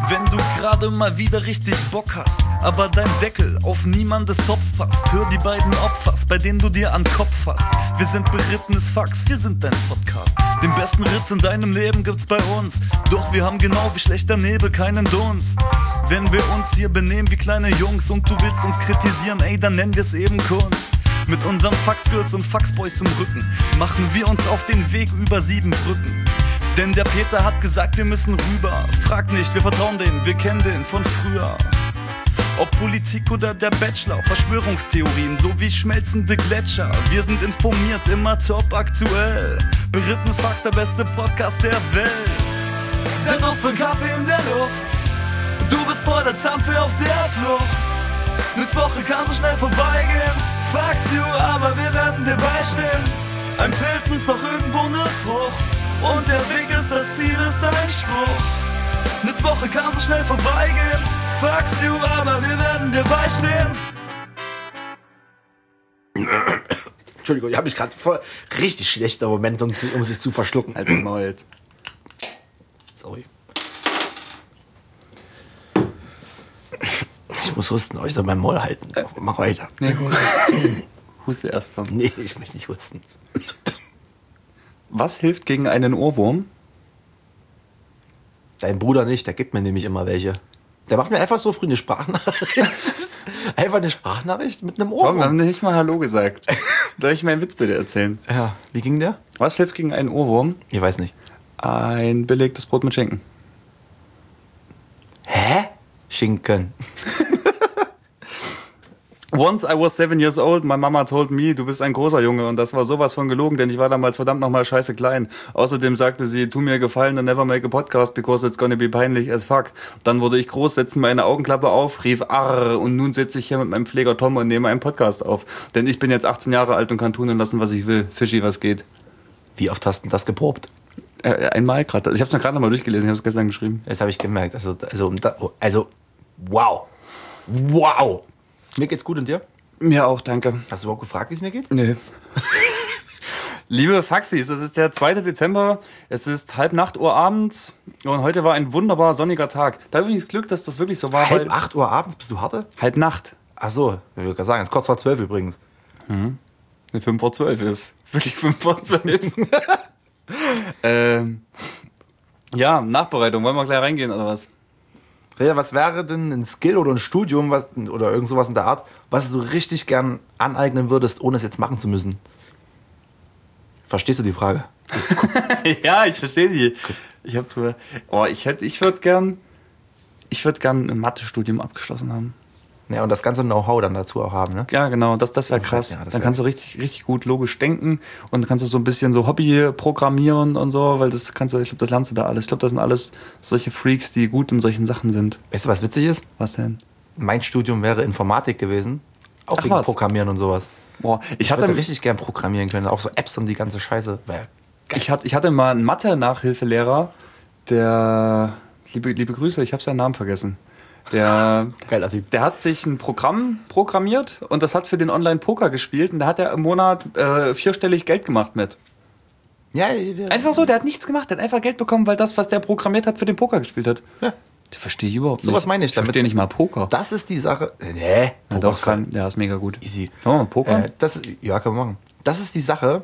Wenn du gerade mal wieder richtig Bock hast, aber dein Deckel auf niemandes Topf passt, hör die beiden Opfers, bei denen du dir an Kopf fasst. Wir sind berittenes Fax, wir sind dein Podcast. Den besten Ritz in deinem Leben gibt's bei uns, doch wir haben genau wie schlechter Nebel keinen Dunst. Wenn wir uns hier benehmen wie kleine Jungs und du willst uns kritisieren, ey, dann nennen wir's eben Kunst. Mit unseren Faxgirls und Faxboys im Rücken machen wir uns auf den Weg über 7 Brücken. Denn der Peter hat gesagt, wir müssen rüber. Frag nicht, wir vertrauen denen, wir kennen den von früher. Ob Politik oder der Bachelor, Verschwörungstheorien sowie schmelzende Gletscher. Wir sind informiert, immer top aktuell. Berittenes Fax, der beste Podcast der Welt. Der Duft von Kaffee in der Luft. Du bist vor der Zampfe auf der Flucht. Eine Woche kann so schnell vorbeigehen. Fax you, aber wir werden dir beistehen. Ein Pilz ist doch irgendwo eine Frucht. Und der Weg ist das Ziel, ist ein Spruch. Eine Woche kann so schnell vorbeigehen. Fax you, aber wir werden dir beistehen. Entschuldigung, ich habe mich gerade voll richtig schlechter Moment, um sich zu verschlucken. Alter Maul jetzt. Sorry. Ich muss husten, aber ich soll mein Maul halten. Mach weiter. Nee, huste erst dann. Nee, ich möchte nicht husten. Was hilft gegen einen Ohrwurm? Dein Bruder nicht, der gibt mir nämlich immer welche. Der macht mir einfach so früh eine Sprachnachricht. Einfach eine Sprachnachricht mit einem Warum Ohrwurm. haben wir nicht mal Hallo gesagt? Darf ich meinen Witz bitte erzählen? Ja, wie ging der? Was hilft gegen einen Ohrwurm? Ich weiß nicht. Ein belegtes Brot mit Schinken. Hä? Schinken. Once I was 7 years old, my mama told me, du bist ein großer Junge. Und das war sowas von gelogen, denn ich war damals verdammt nochmal scheiße klein. Außerdem sagte sie, tu mir Gefallen and never make a podcast, because it's gonna be peinlich as fuck. Dann wurde ich groß, setzte meine Augenklappe auf, rief arr, und nun sitze ich hier mit meinem Pfleger Tom und nehme einen Podcast auf. Denn ich bin jetzt 18 Jahre alt und kann tun und lassen, was ich will. Fischi, was geht? Wie oft hast du das geprobt? Einmal gerade. Ich habe es mir gerade nochmal durchgelesen, ich habe es gestern geschrieben. Das habe ich gemerkt. Also, wow. Wow. Mir geht's gut und dir? Mir auch, danke. Hast du überhaupt gefragt, wie es mir geht? Nö. Liebe Faxis, es ist der 2. Dezember, es ist 7:30 Uhr abends und heute war ein wunderbar sonniger Tag. Da habe ich das Glück, dass das wirklich so war. 7:30 Uhr abends, bist du harte? 7:30. Ach so, ich würde gerade sagen, es ist kurz vor 12 übrigens. 5:12 ist. Wirklich 5:12. Ja, Nachbereitung. Wollen wir gleich reingehen oder was? Ja, was wäre denn ein Skill oder ein Studium oder irgend sowas in der Art, was du richtig gern aneignen würdest, ohne es jetzt machen zu müssen? Verstehst du die Frage? Ja, ich verstehe die. Ich würde gern ein Mathe-Studium abgeschlossen haben. Ja, und das ganze Know-how dann dazu auch haben, ne? Ja, genau, das wäre krass. Ja, dann kannst du richtig gut logisch denken und kannst du so ein bisschen so Hobby programmieren und so, weil ich glaube, das lernst du da alles. Ich glaube, das sind alles solche Freaks, die gut in solchen Sachen sind. Weißt du, was witzig ist? Was denn? Mein Studium wäre Informatik gewesen. Auch Ach, wegen was? Programmieren und sowas. Boah, Ich würde richtig gern programmieren können, auch so Apps und die ganze Scheiße. Ich hatte mal einen Mathe-Nachhilfelehrer, der, liebe Grüße, ich habe seinen Namen vergessen. Geiler Typ. Der hat sich ein Programm programmiert und das hat für den Online-Poker gespielt und da hat er im Monat 4-stellig Geld gemacht mit. Ja, Einfach so, der hat nichts gemacht, der hat einfach Geld bekommen, weil das, was der programmiert hat, für den Poker gespielt hat. Ja. Das verstehe ich überhaupt nicht. Sowas meine ich damit. Ich verstehe nicht mal Poker. Das ist die Sache. Nee, Ja, doch, ist mega gut. Easy. Können wir mal Poker? Ja, können wir machen. Das ist die Sache,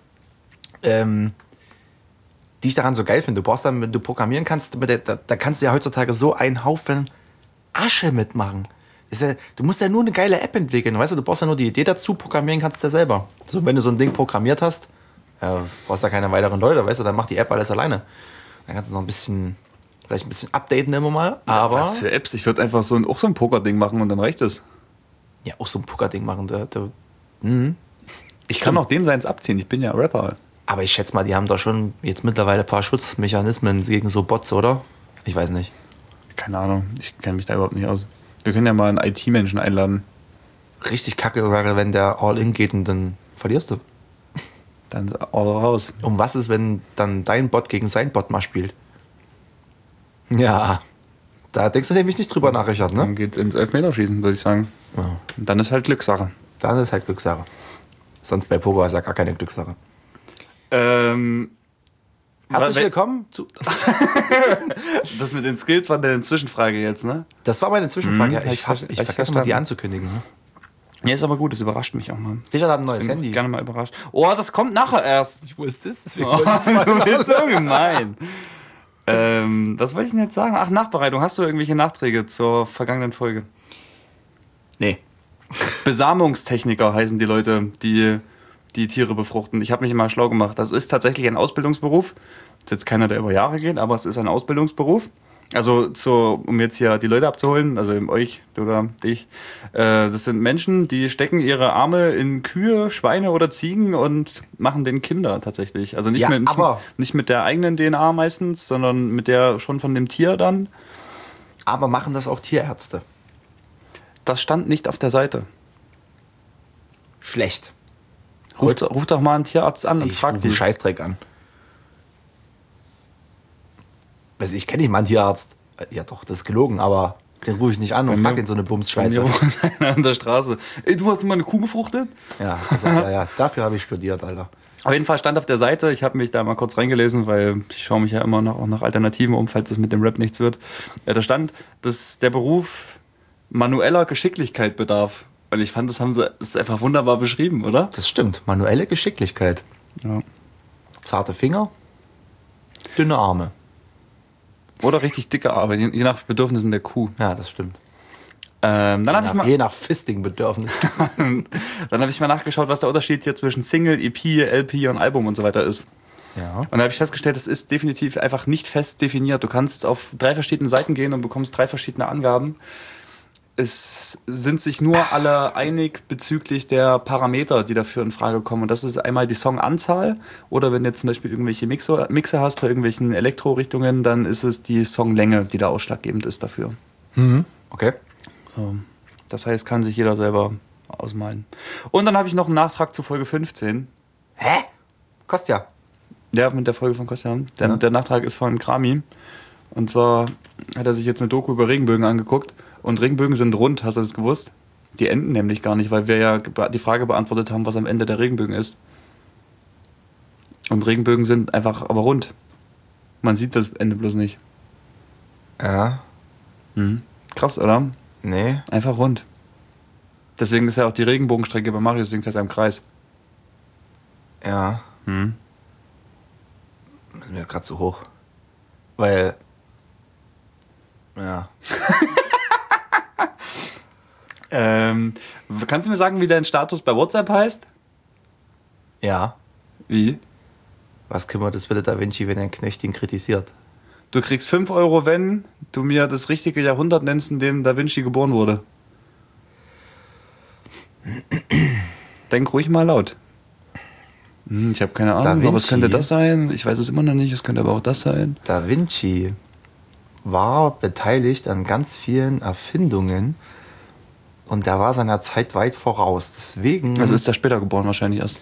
die ich daran so geil finde. Du brauchst dann, wenn du programmieren kannst, da kannst du ja heutzutage so einen Haufen Asche mitmachen. Du musst ja nur eine geile App entwickeln, weißt du? Du brauchst ja nur die Idee dazu, programmieren kannst du ja selber. So, wenn du so ein Ding programmiert hast, brauchst du ja keine weiteren Leute, weißt du? Dann macht die App alles alleine. Dann kannst du noch vielleicht ein bisschen updaten immer mal. Aber Was für Apps? Ich würde einfach auch so ein Poker-Ding machen und dann reicht es. ja, auch so ein Poker-Ding machen. Ich kann auch dem seins abziehen, ich bin ja Rapper. Aber ich schätze mal, die haben doch schon jetzt mittlerweile ein paar Schutzmechanismen gegen so Bots, oder? Ich weiß nicht. Keine Ahnung, ich kenne mich da überhaupt nicht aus. Wir können ja mal einen IT-Menschen einladen. Richtig kacke wäre, wenn der All-In geht und dann verlierst du. Dann all raus. Und was ist, wenn dann dein Bot gegen sein Bot mal spielt? Ja, da denkst du nämlich nicht drüber nach, Richard, ne? Dann geht's ins Elfmeterschießen, würde ich sagen. Ja. Und dann ist halt Glückssache. Dann ist halt Glückssache. Sonst bei Poker ist ja gar keine Glückssache. Herzlich willkommen zu. Das mit den Skills war deine Zwischenfrage jetzt, ne? Das war meine Zwischenfrage. Ja, ich hab vergesse mal, die anzukündigen. Ne? Ja, ist aber gut, das überrascht mich auch mal. Richard hat ein neues Bin Handy. gerne mal überrascht. Oh, das kommt nachher erst. Ich wusste es, deswegen Oh, wollte ich es mal du bist so gemein. Was wollte ich denn jetzt sagen? Ach, Nachbereitung. Hast du irgendwelche Nachträge zur vergangenen Folge? Nee. Besamungstechniker heißen die Leute, die Tiere befruchten. Ich habe mich immer schlau gemacht. Das ist tatsächlich ein Ausbildungsberuf. Das ist jetzt keiner, der über Jahre geht, aber es ist ein Ausbildungsberuf. Also, um jetzt hier die Leute abzuholen, also euch oder dich, das sind Menschen, die stecken ihre Arme in Kühe, Schweine oder Ziegen und machen den Kinder tatsächlich. Also nicht, Ja, nicht mit der eigenen DNA meistens, sondern mit der schon von dem Tier dann. Aber machen das auch Tierärzte? Das stand nicht auf der Seite. Schlecht. Ruf doch mal einen Tierarzt an und Ich frag rufe die. den Scheißdreck an. Also ich kenne nicht mal einen Tierarzt. Ja doch, das ist gelogen, aber den rufe ich nicht an und frag den so eine Bums-Scheiße. Mir wohnt einer an der Straße. Ey, du hast mal eine Kuh befruchtet? Ja, also, ja, dafür habe ich studiert, Alter. Auf jeden Fall stand auf der Seite, ich habe mich da mal kurz reingelesen, weil ich schaue mich ja immer noch auch nach Alternativen um, falls das mit dem Rap nichts wird. Da stand, dass der Beruf manueller Geschicklichkeit bedarf. Und ich fand, das ist einfach wunderbar beschrieben, oder? Das stimmt. Manuelle Geschicklichkeit. Ja. Zarte Finger, dünne Arme. Oder richtig dicke Arme, je nach Bedürfnissen der Kuh. Ja, das stimmt. Dann habe Je nach Fisting-Bedürfnis. ich mal nachgeschaut, was der Unterschied hier zwischen Single, EP, LP und Album und so weiter ist. Ja. Und da habe ich festgestellt, das ist definitiv einfach nicht fest definiert. Du kannst auf 3 verschiedene Seiten gehen und bekommst 3 verschiedene Angaben. Es sind sich nur alle einig bezüglich der Parameter, die dafür in Frage kommen. Und das ist einmal die Songanzahl oder wenn du jetzt zum Beispiel irgendwelche Mixer hast bei irgendwelchen Elektro-Richtungen, dann ist es die Songlänge, die da ausschlaggebend ist dafür. Okay. So. Das heißt, kann sich jeder selber ausmalen. Und dann habe ich noch einen Nachtrag zu Folge 15. Hä? Kostet ja. Ja, mit der Folge von Kostja. Der Nachtrag ist von Krami. Und zwar hat er sich jetzt eine Doku über Regenbögen angeguckt. Und Regenbögen sind rund, hast du das gewusst? Die enden nämlich gar nicht, weil wir ja die Frage beantwortet haben, was am Ende der Regenbögen ist. Und Regenbögen sind einfach aber rund. Man sieht das Ende bloß nicht. Ja. Krass, oder? Nee. Einfach rund. Deswegen ist ja auch die Regenbogenstrecke bei Mario, deswegen fährt er im Kreis. Ja. Das ist mir gerade zu hoch. Weil. Ja. Kannst du mir sagen, wie dein Status bei WhatsApp heißt? Ja. Wie? Was kümmert es bitte Da Vinci, wenn ein Knecht ihn kritisiert? Du kriegst 5 Euro, wenn du mir das richtige Jahrhundert nennst, in dem Da Vinci geboren wurde. Denk ruhig mal laut. Ich habe keine Ahnung, aber es könnte das sein. Ich weiß es immer noch nicht, es könnte aber auch das sein. Da Vinci war beteiligt an ganz vielen Erfindungen und der war seiner Zeit weit voraus. Deswegen. Also ist er später geboren wahrscheinlich erst.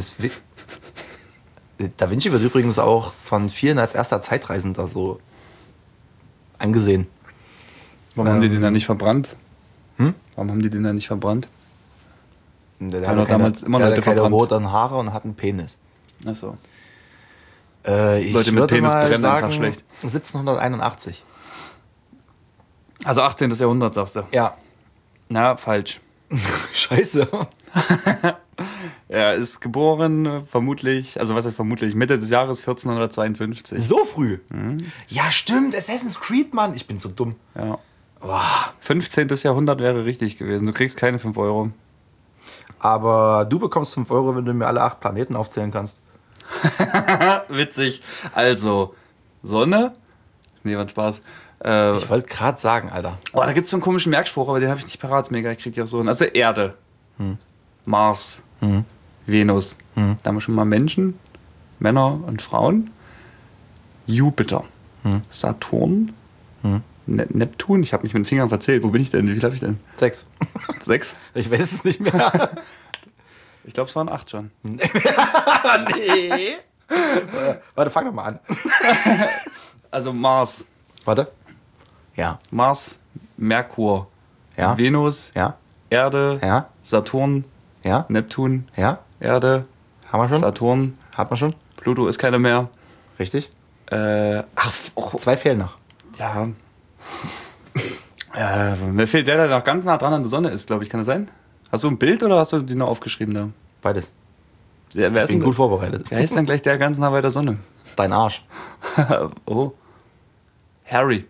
Da Vinci wird übrigens auch von vielen als erster Zeitreisender so angesehen. Warum haben die den dann nicht verbrannt? Warum haben die den dann nicht verbrannt? Der Hat doch damals immer Leute hatte keine verbrannt. roten Haare und hat einen Penis. Achso. Ich Leute mit würde Penis mal brennen sagen, einfach schlecht. 1781. Also 18. Jahrhundert, sagst du. Ja. Na, falsch. Scheiße. Er ist geboren, vermutlich, also was heißt vermutlich, Mitte des Jahres 1452. So früh? Ja, stimmt. Assassin's Creed, Mann. Ich bin so dumm. Ja. Boah. 15. Jahrhundert wäre richtig gewesen. Du kriegst keine 5 Euro. Aber du bekommst 5 Euro, wenn du mir alle 8 Planeten aufzählen kannst. Witzig. Also, Sonne? Nee, war ein Spaß. Ich wollte gerade sagen, Alter. Oh, da gibt es so einen komischen Merkspruch, aber den habe ich nicht parat. Ist mega, ich krieg die auch so hin. Also Erde, Mars, Venus. Da haben wir schon mal Menschen, Männer und Frauen. Jupiter, Saturn, Neptun. Ich habe mich mit den Fingern verzählt. Wo bin ich denn? Wie viel habe ich denn? 6. 6? Ich weiß es nicht mehr. Ich glaube, es waren 8 schon. Nee. Warte, fang doch mal an. Also Mars. Warte. Ja. Mars, Merkur, Ja. Venus, Ja. Erde, Ja. Saturn, Ja. Neptun, Ja. Erde, Haben wir schon? Saturn, Hat man schon? Pluto ist keiner mehr. Richtig? Oh, 2 fehlen noch. ja. Mir fehlt der noch ganz nah dran an der Sonne ist, glaube ich. Kann das sein? Hast du ein Bild oder hast du die noch aufgeschrieben da? Beides. Wer ist Bin denn, gut vorbereitet. wer ist denn gleich der ganz nah bei der Sonne? Dein Arsch. Oh. Harry.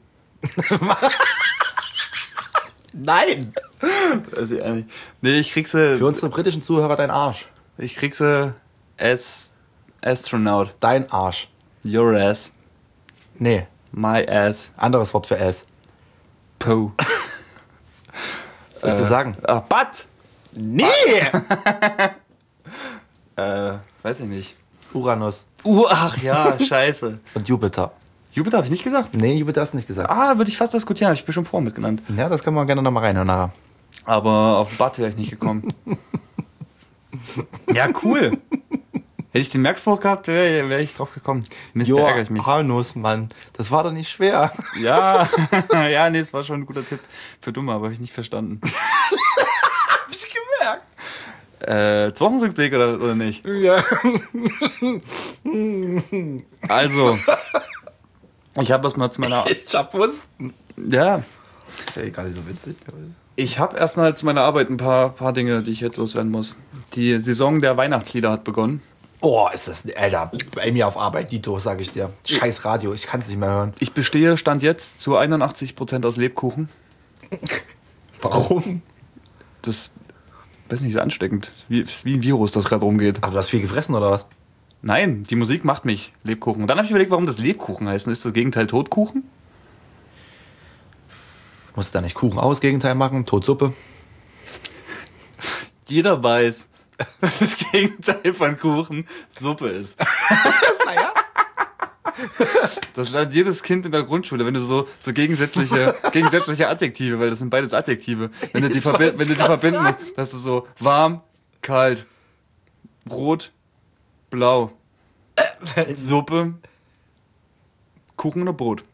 Nein! Weiß ich eigentlich. Nee, ich krieg sie. Für unsere britischen Zuhörer dein Arsch. Ich krieg sie as Astronaut. Dein Arsch. Your ass. Nee, My ass. anderes Wort für Ass. Po. Was willst du sagen? Butt. Nee! Weiß ich nicht. Uranus Ach ja, scheiße. und Jupiter. Jupiter habe ich nicht gesagt. Nee, Jupiter hast du nicht gesagt. Würde ich fast diskutieren, habe ich bestimmt vorher mitgenannt. Ja, das können wir gerne nochmal reinhören nachher. Aber auf Butt wäre ich nicht gekommen. Ja, cool. Hätte ich den Merkspruch gehabt, wäre ich drauf gekommen. Mist, da ärgere ich mich. Johannes, Mann. Das war doch nicht schwer. Ja, ja, nee, es war schon ein guter Tipp. Für Dumme, aber habe ich nicht verstanden. Hab ich gemerkt. 2 Wochenrückblick oder nicht? Ja. Also, ich habe erstmal zu meiner... Ich hab Wussten. Ja, Ist ja egal, so witzig. ich habe erstmal zu meiner Arbeit ein paar Dinge, die ich jetzt loswerden muss. Die Saison der Weihnachtslieder hat begonnen. Oh, ist das... Alter, bei mir auf Arbeit, Dito, sag ich dir. Scheiß Radio, ich kann es nicht mehr hören. Ich bestehe, Stand jetzt, zu 81% aus Lebkuchen. Warum? Das, weiß nicht, ist ansteckend. Ist wie ein Virus, das gerade rumgeht. Ach, du hast viel gefressen, oder was? Nein, die Musik macht mich Lebkuchen. Und dann habe ich überlegt, warum das Lebkuchen heißt. Ist das Gegenteil Totkuchen? Musst du da nicht Kuchen aus, Gegenteil machen? Totsuppe? Jeder weiß, dass das Gegenteil von Kuchen Suppe ist. Naja. Das lernt jedes Kind in der Grundschule, wenn du so gegensätzliche Adjektive, weil das sind beides Adjektive. Wenn du die verbinden musst, dass du so warm, kalt, rot, blau, Suppe, Kuchen oder Brot.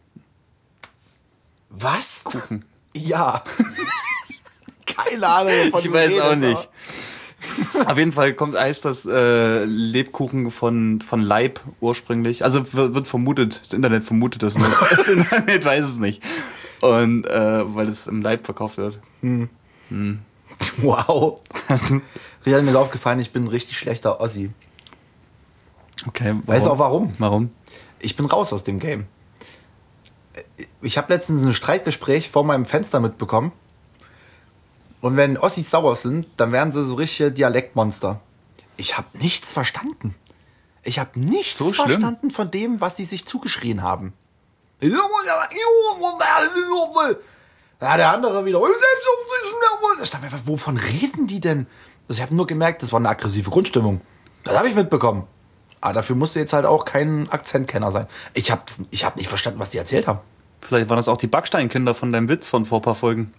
Was? Kuchen. Ja. Keine Ahnung, wovon Ich du weiß redest, auch nicht. Auf jeden Fall heißt das Lebkuchen von Leib ursprünglich. Also wird vermutet, das Internet vermutet das nur. Das Internet weiß es nicht. Und weil es im Leib verkauft wird. Wow. Mir ist aufgefallen, ich bin ein richtig schlechter Ossi. Okay. Warum? Weißt du auch warum? Warum? Ich bin raus aus dem Game. Ich habe letztens ein Streitgespräch vor meinem Fenster mitbekommen. Und wenn Ossis sauer sind, dann werden sie so richtige Dialektmonster. Ich habe nichts verstanden. Ich habe nichts So schlimm? verstanden von dem, was die sich zugeschrien haben. Ja, der andere wieder. Ich dachte mir, wovon reden die denn? Also ich habe nur gemerkt, das war eine aggressive Grundstimmung. Das habe ich mitbekommen. Aber dafür musste jetzt halt auch kein Akzentkenner sein. Ich hab nicht verstanden, was die erzählt haben. Vielleicht waren das auch die Backsteinkinder von deinem Witz von vor ein paar Folgen.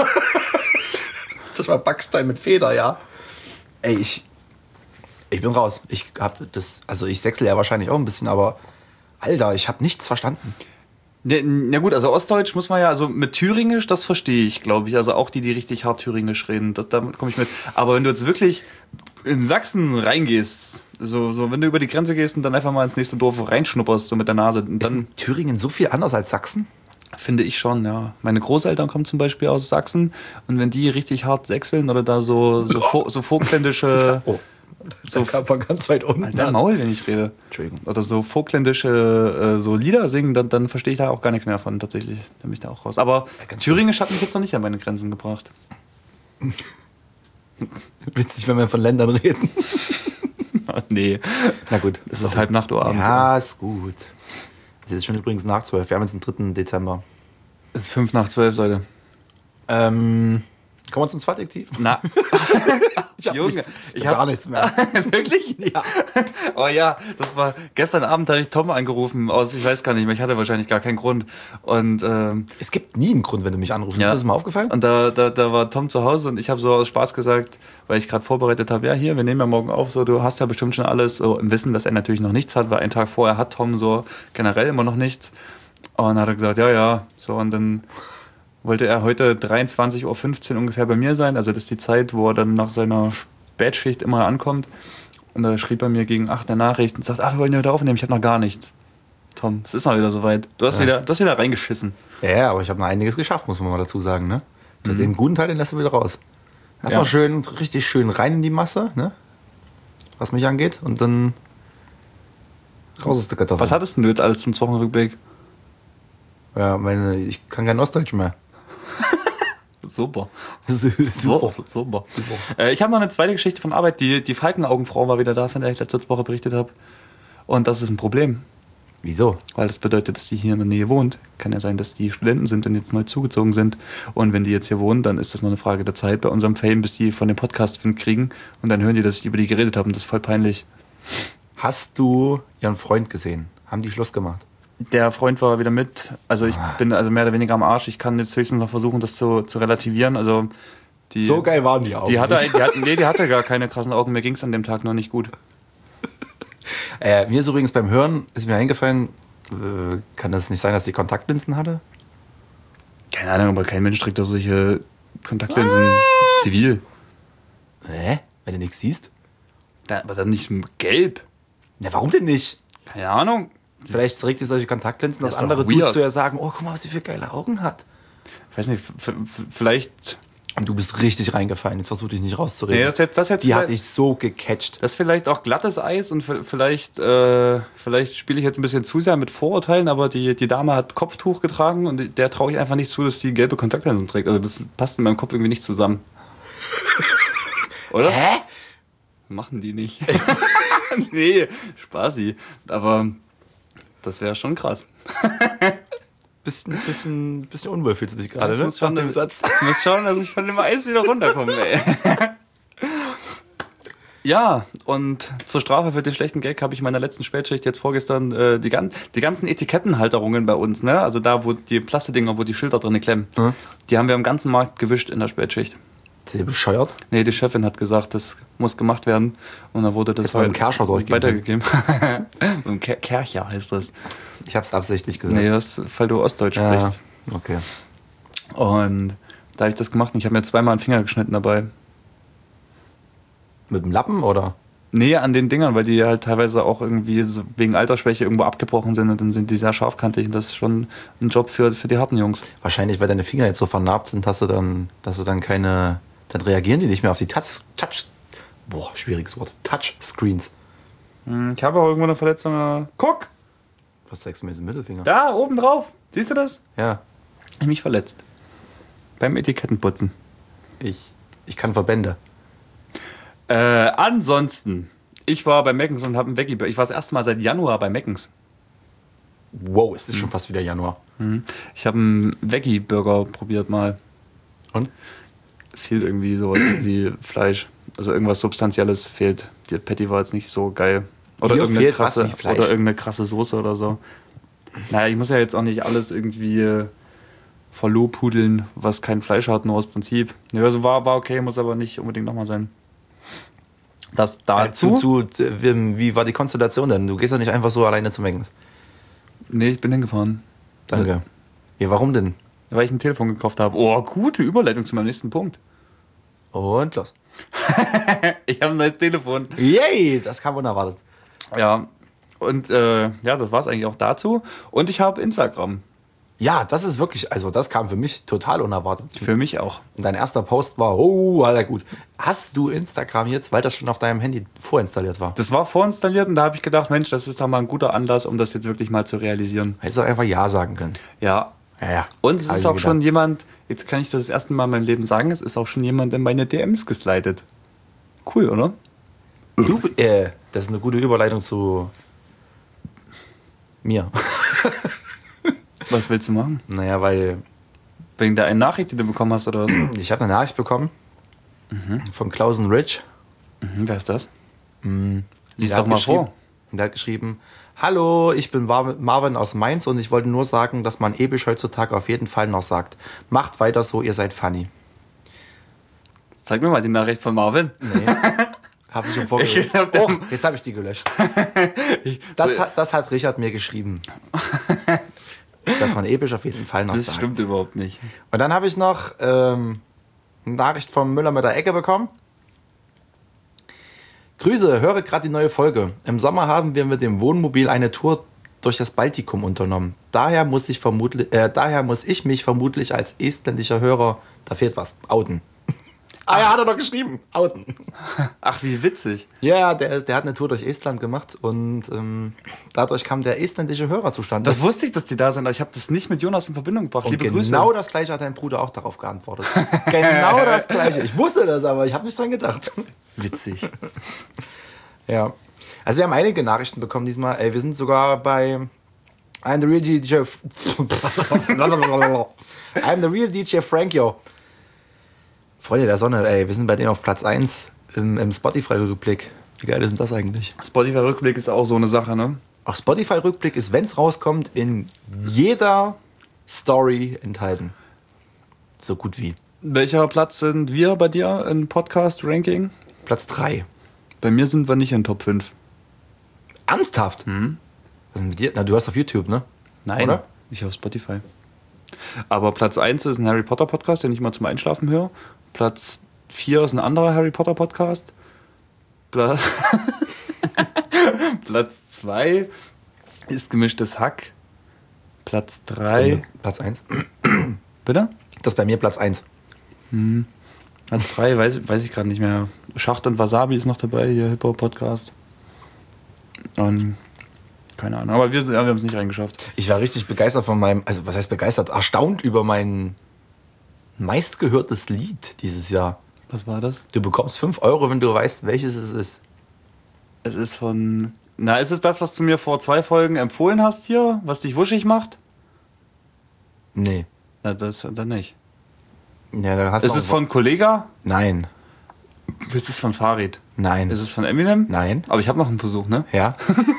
Das war Backstein mit Feder, ja. Ey, ich bin raus. Ich sechsel ja wahrscheinlich auch ein bisschen, aber Alter, ich habe nichts verstanden. Na gut, also Ostdeutsch muss man ja, also mit Thüringisch, das verstehe ich, glaube ich. Also auch die richtig hart Thüringisch reden, da komme ich mit. Aber wenn du jetzt wirklich in Sachsen reingehst, so wenn du über die Grenze gehst und dann einfach mal ins nächste Dorf reinschnupperst, so mit der Nase, Ist dann Thüringen so viel anders als Sachsen? finde ich schon, ja. Meine Großeltern kommen zum Beispiel aus Sachsen und wenn die richtig hart sächseln oder da so vogtländische... Oh, so Körper ganz weit unten. Alter, Maul, wenn ich rede. Entschuldigung. Oder so vogtländische so Lieder singen, dann verstehe ich da auch gar nichts mehr von, tatsächlich. Da bin ich da auch raus. Aber Thüringisch hat mich jetzt noch nicht an meine Grenzen gebracht. Witzig, wenn wir von Ländern reden. Nee. Na gut. Es ist halb Nacht, abends. Ja, ist gut. Es ist schon übrigens nach 12. Wir haben jetzt den 3. Dezember. Es ist 5 nach 12, Leute. Kommen wir zum Zweitadjektiv? Na. Ich habe Junge, gar nichts mehr. Wirklich? Ja. Oh ja, das war, gestern Abend habe ich Tom angerufen aus, ich weiß gar nicht mehr, ich hatte wahrscheinlich gar keinen Grund. Und, Es gibt nie einen Grund, wenn du mich anrufst. Ja. Ist das mal aufgefallen? Und da war Tom zu Hause und ich habe so aus Spaß gesagt, weil ich gerade vorbereitet habe, ja hier, wir nehmen ja morgen auf, so du hast ja bestimmt schon alles, so im Wissen, dass er natürlich noch nichts hat, weil einen Tag vorher hat Tom so generell immer noch nichts. Und dann hat er gesagt, ja, so und dann wollte er heute 23:15 Uhr ungefähr bei mir sein, also das ist die Zeit, wo er dann nach seiner Spätschicht immer ankommt. Und da schrieb er mir gegen 8 eine Nachricht und sagt, wir wollen ja heute aufnehmen, ich habe noch gar nichts. Tom, es ist mal wieder soweit. Du hast wieder reingeschissen. Ja, aber ich habe noch einiges geschafft, muss man mal dazu sagen, ne? Den guten Teil, den lässt du wieder raus. Erstmal schön, richtig schön rein in die Masse, ne? Was mich angeht. Und dann raus aus der Kartoffel. Was hattest denn du jetzt alles zum Wochenrückblick? Ja, ich kann kein Ostdeutsch mehr. Super. Super. Ich habe noch eine zweite Geschichte von Arbeit. Die Falkenaugenfrau war wieder da, von der ich letzte Woche berichtet habe. Und das ist ein Problem. Wieso? Weil das bedeutet, dass sie hier in der Nähe wohnt. Kann ja sein, dass die Studenten sind und jetzt neu zugezogen sind. Und wenn die jetzt hier wohnen, dann ist das nur eine Frage der Zeit bei unserem Fame, bis die von dem Podcast Wind kriegen. Und dann hören die, dass ich über die geredet habe. Und das ist voll peinlich. Hast du ihren Freund gesehen? Haben die Schluss gemacht? Der Freund war wieder mit. Also ich bin also mehr oder weniger am Arsch. Ich kann jetzt höchstens noch versuchen, das zu relativieren. Also so geil waren die Augen. Die hatte gar keine krassen Augen. Mir ging es an dem Tag noch nicht gut. Mir ist übrigens beim Hören, ist mir eingefallen, kann das nicht sein, dass die Kontaktlinsen hatte? Keine Ahnung, aber kein Mensch trägt doch solche Kontaktlinsen zivil. Hä? Wenn du nichts siehst? Aber dann nicht gelb. Na, warum denn nicht? Keine Ahnung. Vielleicht trägt sie solche Kontaktlinsen, dass ist andere doch weird. Dudes zu ihr sagen, oh, guck mal, was sie für geile Augen hat. Ich weiß nicht, vielleicht... Und du bist richtig reingefallen, jetzt versuch dich nicht rauszureden. Nee, das jetzt die hat dich so gecatcht. Das ist vielleicht auch glattes Eis und vielleicht spiele ich jetzt ein bisschen zu sehr mit Vorurteilen, aber die Dame hat Kopftuch getragen und der traue ich einfach nicht zu, dass die gelbe Kontaktlinsen trägt. Also das passt in meinem Kopf irgendwie nicht zusammen. Oder? Hä? Machen die nicht. Nee, Spaßi. Aber das wäre schon krass. Bisschen unwohl fühlst du dich gerade, Ich ne? muss schauen, Nach dem Satz. Ich muss schauen, dass ich von dem Eis wieder runterkomme, ey. Ja, und zur Strafe für den schlechten Gag habe ich in meiner letzten Spätschicht jetzt vorgestern die ganzen Etikettenhalterungen bei uns, ne? Also da, wo die Plastikdinger, wo die Schilder drin klemmen, die haben wir am ganzen Markt gewischt in der Spätschicht. Ist ihr bescheuert? Nee, die Chefin hat gesagt, das muss gemacht werden. Und dann wurde das Jetzt mal im Kercher durchgehen. weitergegeben. Im Kercher heißt das. Ich hab's absichtlich gesagt. Nee, das, weil du Ostdeutsch Ja, sprichst. okay. Und da habe ich das gemacht und ich habe mir zweimal einen Finger geschnitten dabei. Mit dem Lappen, oder? Nee, an den Dingern, weil die halt teilweise auch irgendwie so wegen Altersschwäche irgendwo abgebrochen sind und dann sind die sehr scharfkantig und das ist schon ein Job für die harten Jungs. Wahrscheinlich, weil deine Finger jetzt so vernarbt sind, dass du dann keine... Dann reagieren die nicht mehr auf die schwieriges Wort. Touchscreens. Ich habe auch irgendwo eine Verletzung. Guck! Was zeigst du mir jetzt im Mittelfinger? Da, oben drauf. Siehst du das? Ja. Ich hab mich verletzt. Beim Etikettenputzen. Ich kann Verbände. Ansonsten, ich war bei Meckens und habe einen Veggie. Ich war das erste Mal seit Januar bei Meckens. Wow, es ist schon fast wieder Januar. Ich habe einen Veggie-Burger probiert mal. Und? Fehlt irgendwie sowas wie Fleisch. Also irgendwas Substanzielles fehlt. Die Patty war jetzt nicht so geil. Oder Dir irgendeine fehlt was wie Fleisch? oder irgendeine krasse Soße oder so. Naja, ich muss ja jetzt auch nicht alles irgendwie verlobhudeln, was kein Fleisch hat, nur aus Prinzip. Ja, also war okay, muss aber nicht unbedingt nochmal sein. Das dazu. Wie war die Konstellation denn? Du gehst ja nicht einfach so alleine zum Meckens. Nee, ich bin hingefahren. Danke. Ja, warum denn? Weil ich ein Telefon gekauft habe. Oh, gute Überleitung zu meinem nächsten Punkt. Und los. Ich habe ein neues Telefon. Yay, das kam unerwartet. Ja, und das war es eigentlich auch dazu. Und ich habe Instagram. Ja, das ist wirklich, also das kam für mich total unerwartet. Für mich auch. Und dein erster Post war, oh, Alter, gut. Hast du Instagram jetzt, weil das schon auf deinem Handy vorinstalliert war? Das war vorinstalliert und da habe ich gedacht, Mensch, das ist doch mal ein guter Anlass, um das jetzt wirklich mal zu realisieren. Hättest du auch einfach Ja sagen können. Ja. Ja. Und es Hab ist ich auch mir schon gedacht. jemand, jetzt kann ich das erste Mal in meinem Leben sagen, es ist auch schon jemand in meine DMs geslidet. Cool, oder? Das ist eine gute Überleitung zu mir. Was willst du machen? Naja, weil Wegen der einen Nachricht, die du bekommen hast, oder was? ich habe eine Nachricht bekommen von Klausen Rich. Wer ist das? Lies Der doch hat mal geschrieben- vor. Der hat geschrieben, hallo, ich bin Marvin aus Mainz und ich wollte nur sagen, dass man Ebisch heutzutage auf jeden Fall noch sagt. Macht weiter so, ihr seid funny. Zeig mir mal die Nachricht von Marvin. Nee, habe ich schon vorgelesen. Ich glaub, der- Oh, jetzt habe ich die gelöscht. Das hat Richard mir geschrieben. Dass man Ebisch auf jeden Fall noch Das sagt. stimmt überhaupt nicht. Und dann habe ich noch eine Nachricht vom Müller mit der Ecke bekommen. Grüße, höre gerade die neue Folge. Im Sommer haben wir mit dem Wohnmobil eine Tour durch das Baltikum unternommen. Daher muss ich mich vermutlich als estländischer Hörer, da fehlt was, outen. Ja, hat er doch geschrieben. Outen. Ach, wie witzig. Ja, der hat eine Tour durch Estland gemacht und dadurch kam der estländische Hörer zustande. Das wusste ich, dass die da sind, aber ich habe das nicht mit Jonas in Verbindung gebracht. Und Liebe Grüße. genau das Gleiche hat dein Bruder auch darauf geantwortet. Genau das Gleiche. Ich wusste das, aber ich habe nicht dran gedacht. Witzig. Ja. Also wir haben einige Nachrichten bekommen diesmal. Ey, wir sind sogar bei I'm the real DJ Frankio. Freunde der Sonne, ey, wir sind bei denen auf Platz 1 im Spotify-Rückblick. Wie geil ist denn das eigentlich? Spotify-Rückblick ist auch so eine Sache, ne? Auch Spotify-Rückblick ist, wenn es rauskommt, in jeder Story enthalten. So gut wie. Welcher Platz sind wir bei dir im Podcast-Ranking? Platz 3. Bei mir sind wir nicht in Top 5. Ernsthaft? Was ist denn mit dir? Na, du hast auf YouTube, ne? Nein, oder? ich auf Spotify. Aber Platz 1 ist ein Harry Potter Podcast, den ich mal zum Einschlafen höre. Platz 4 ist ein anderer Harry Potter Podcast. Platz 2 ist Gemischtes Hack. Platz 3. Platz 1. Bitte? Das ist bei mir Platz 1. Platz 3 weiß ich gerade nicht mehr. Schacht und Wasabi ist noch dabei, hier Hip-Hop-Podcast. Und keine Ahnung. Aber wir haben es nicht reingeschafft. Ich war richtig begeistert von meinem, also was heißt begeistert? Erstaunt über mein meistgehörtes Lied dieses Jahr. Was war das? Du bekommst 5 Euro, wenn du weißt, welches es ist. Es ist von... Na, ist es das, was du mir vor 2 Folgen empfohlen hast hier? Was dich wuschig macht? Nee. Na, das dann nicht. Ja, da hast Ist es von Kollega? Nein. Ist es von Farid? Nein. Ist es von Eminem? Nein. Aber ich habe noch einen Versuch, ne? Ja.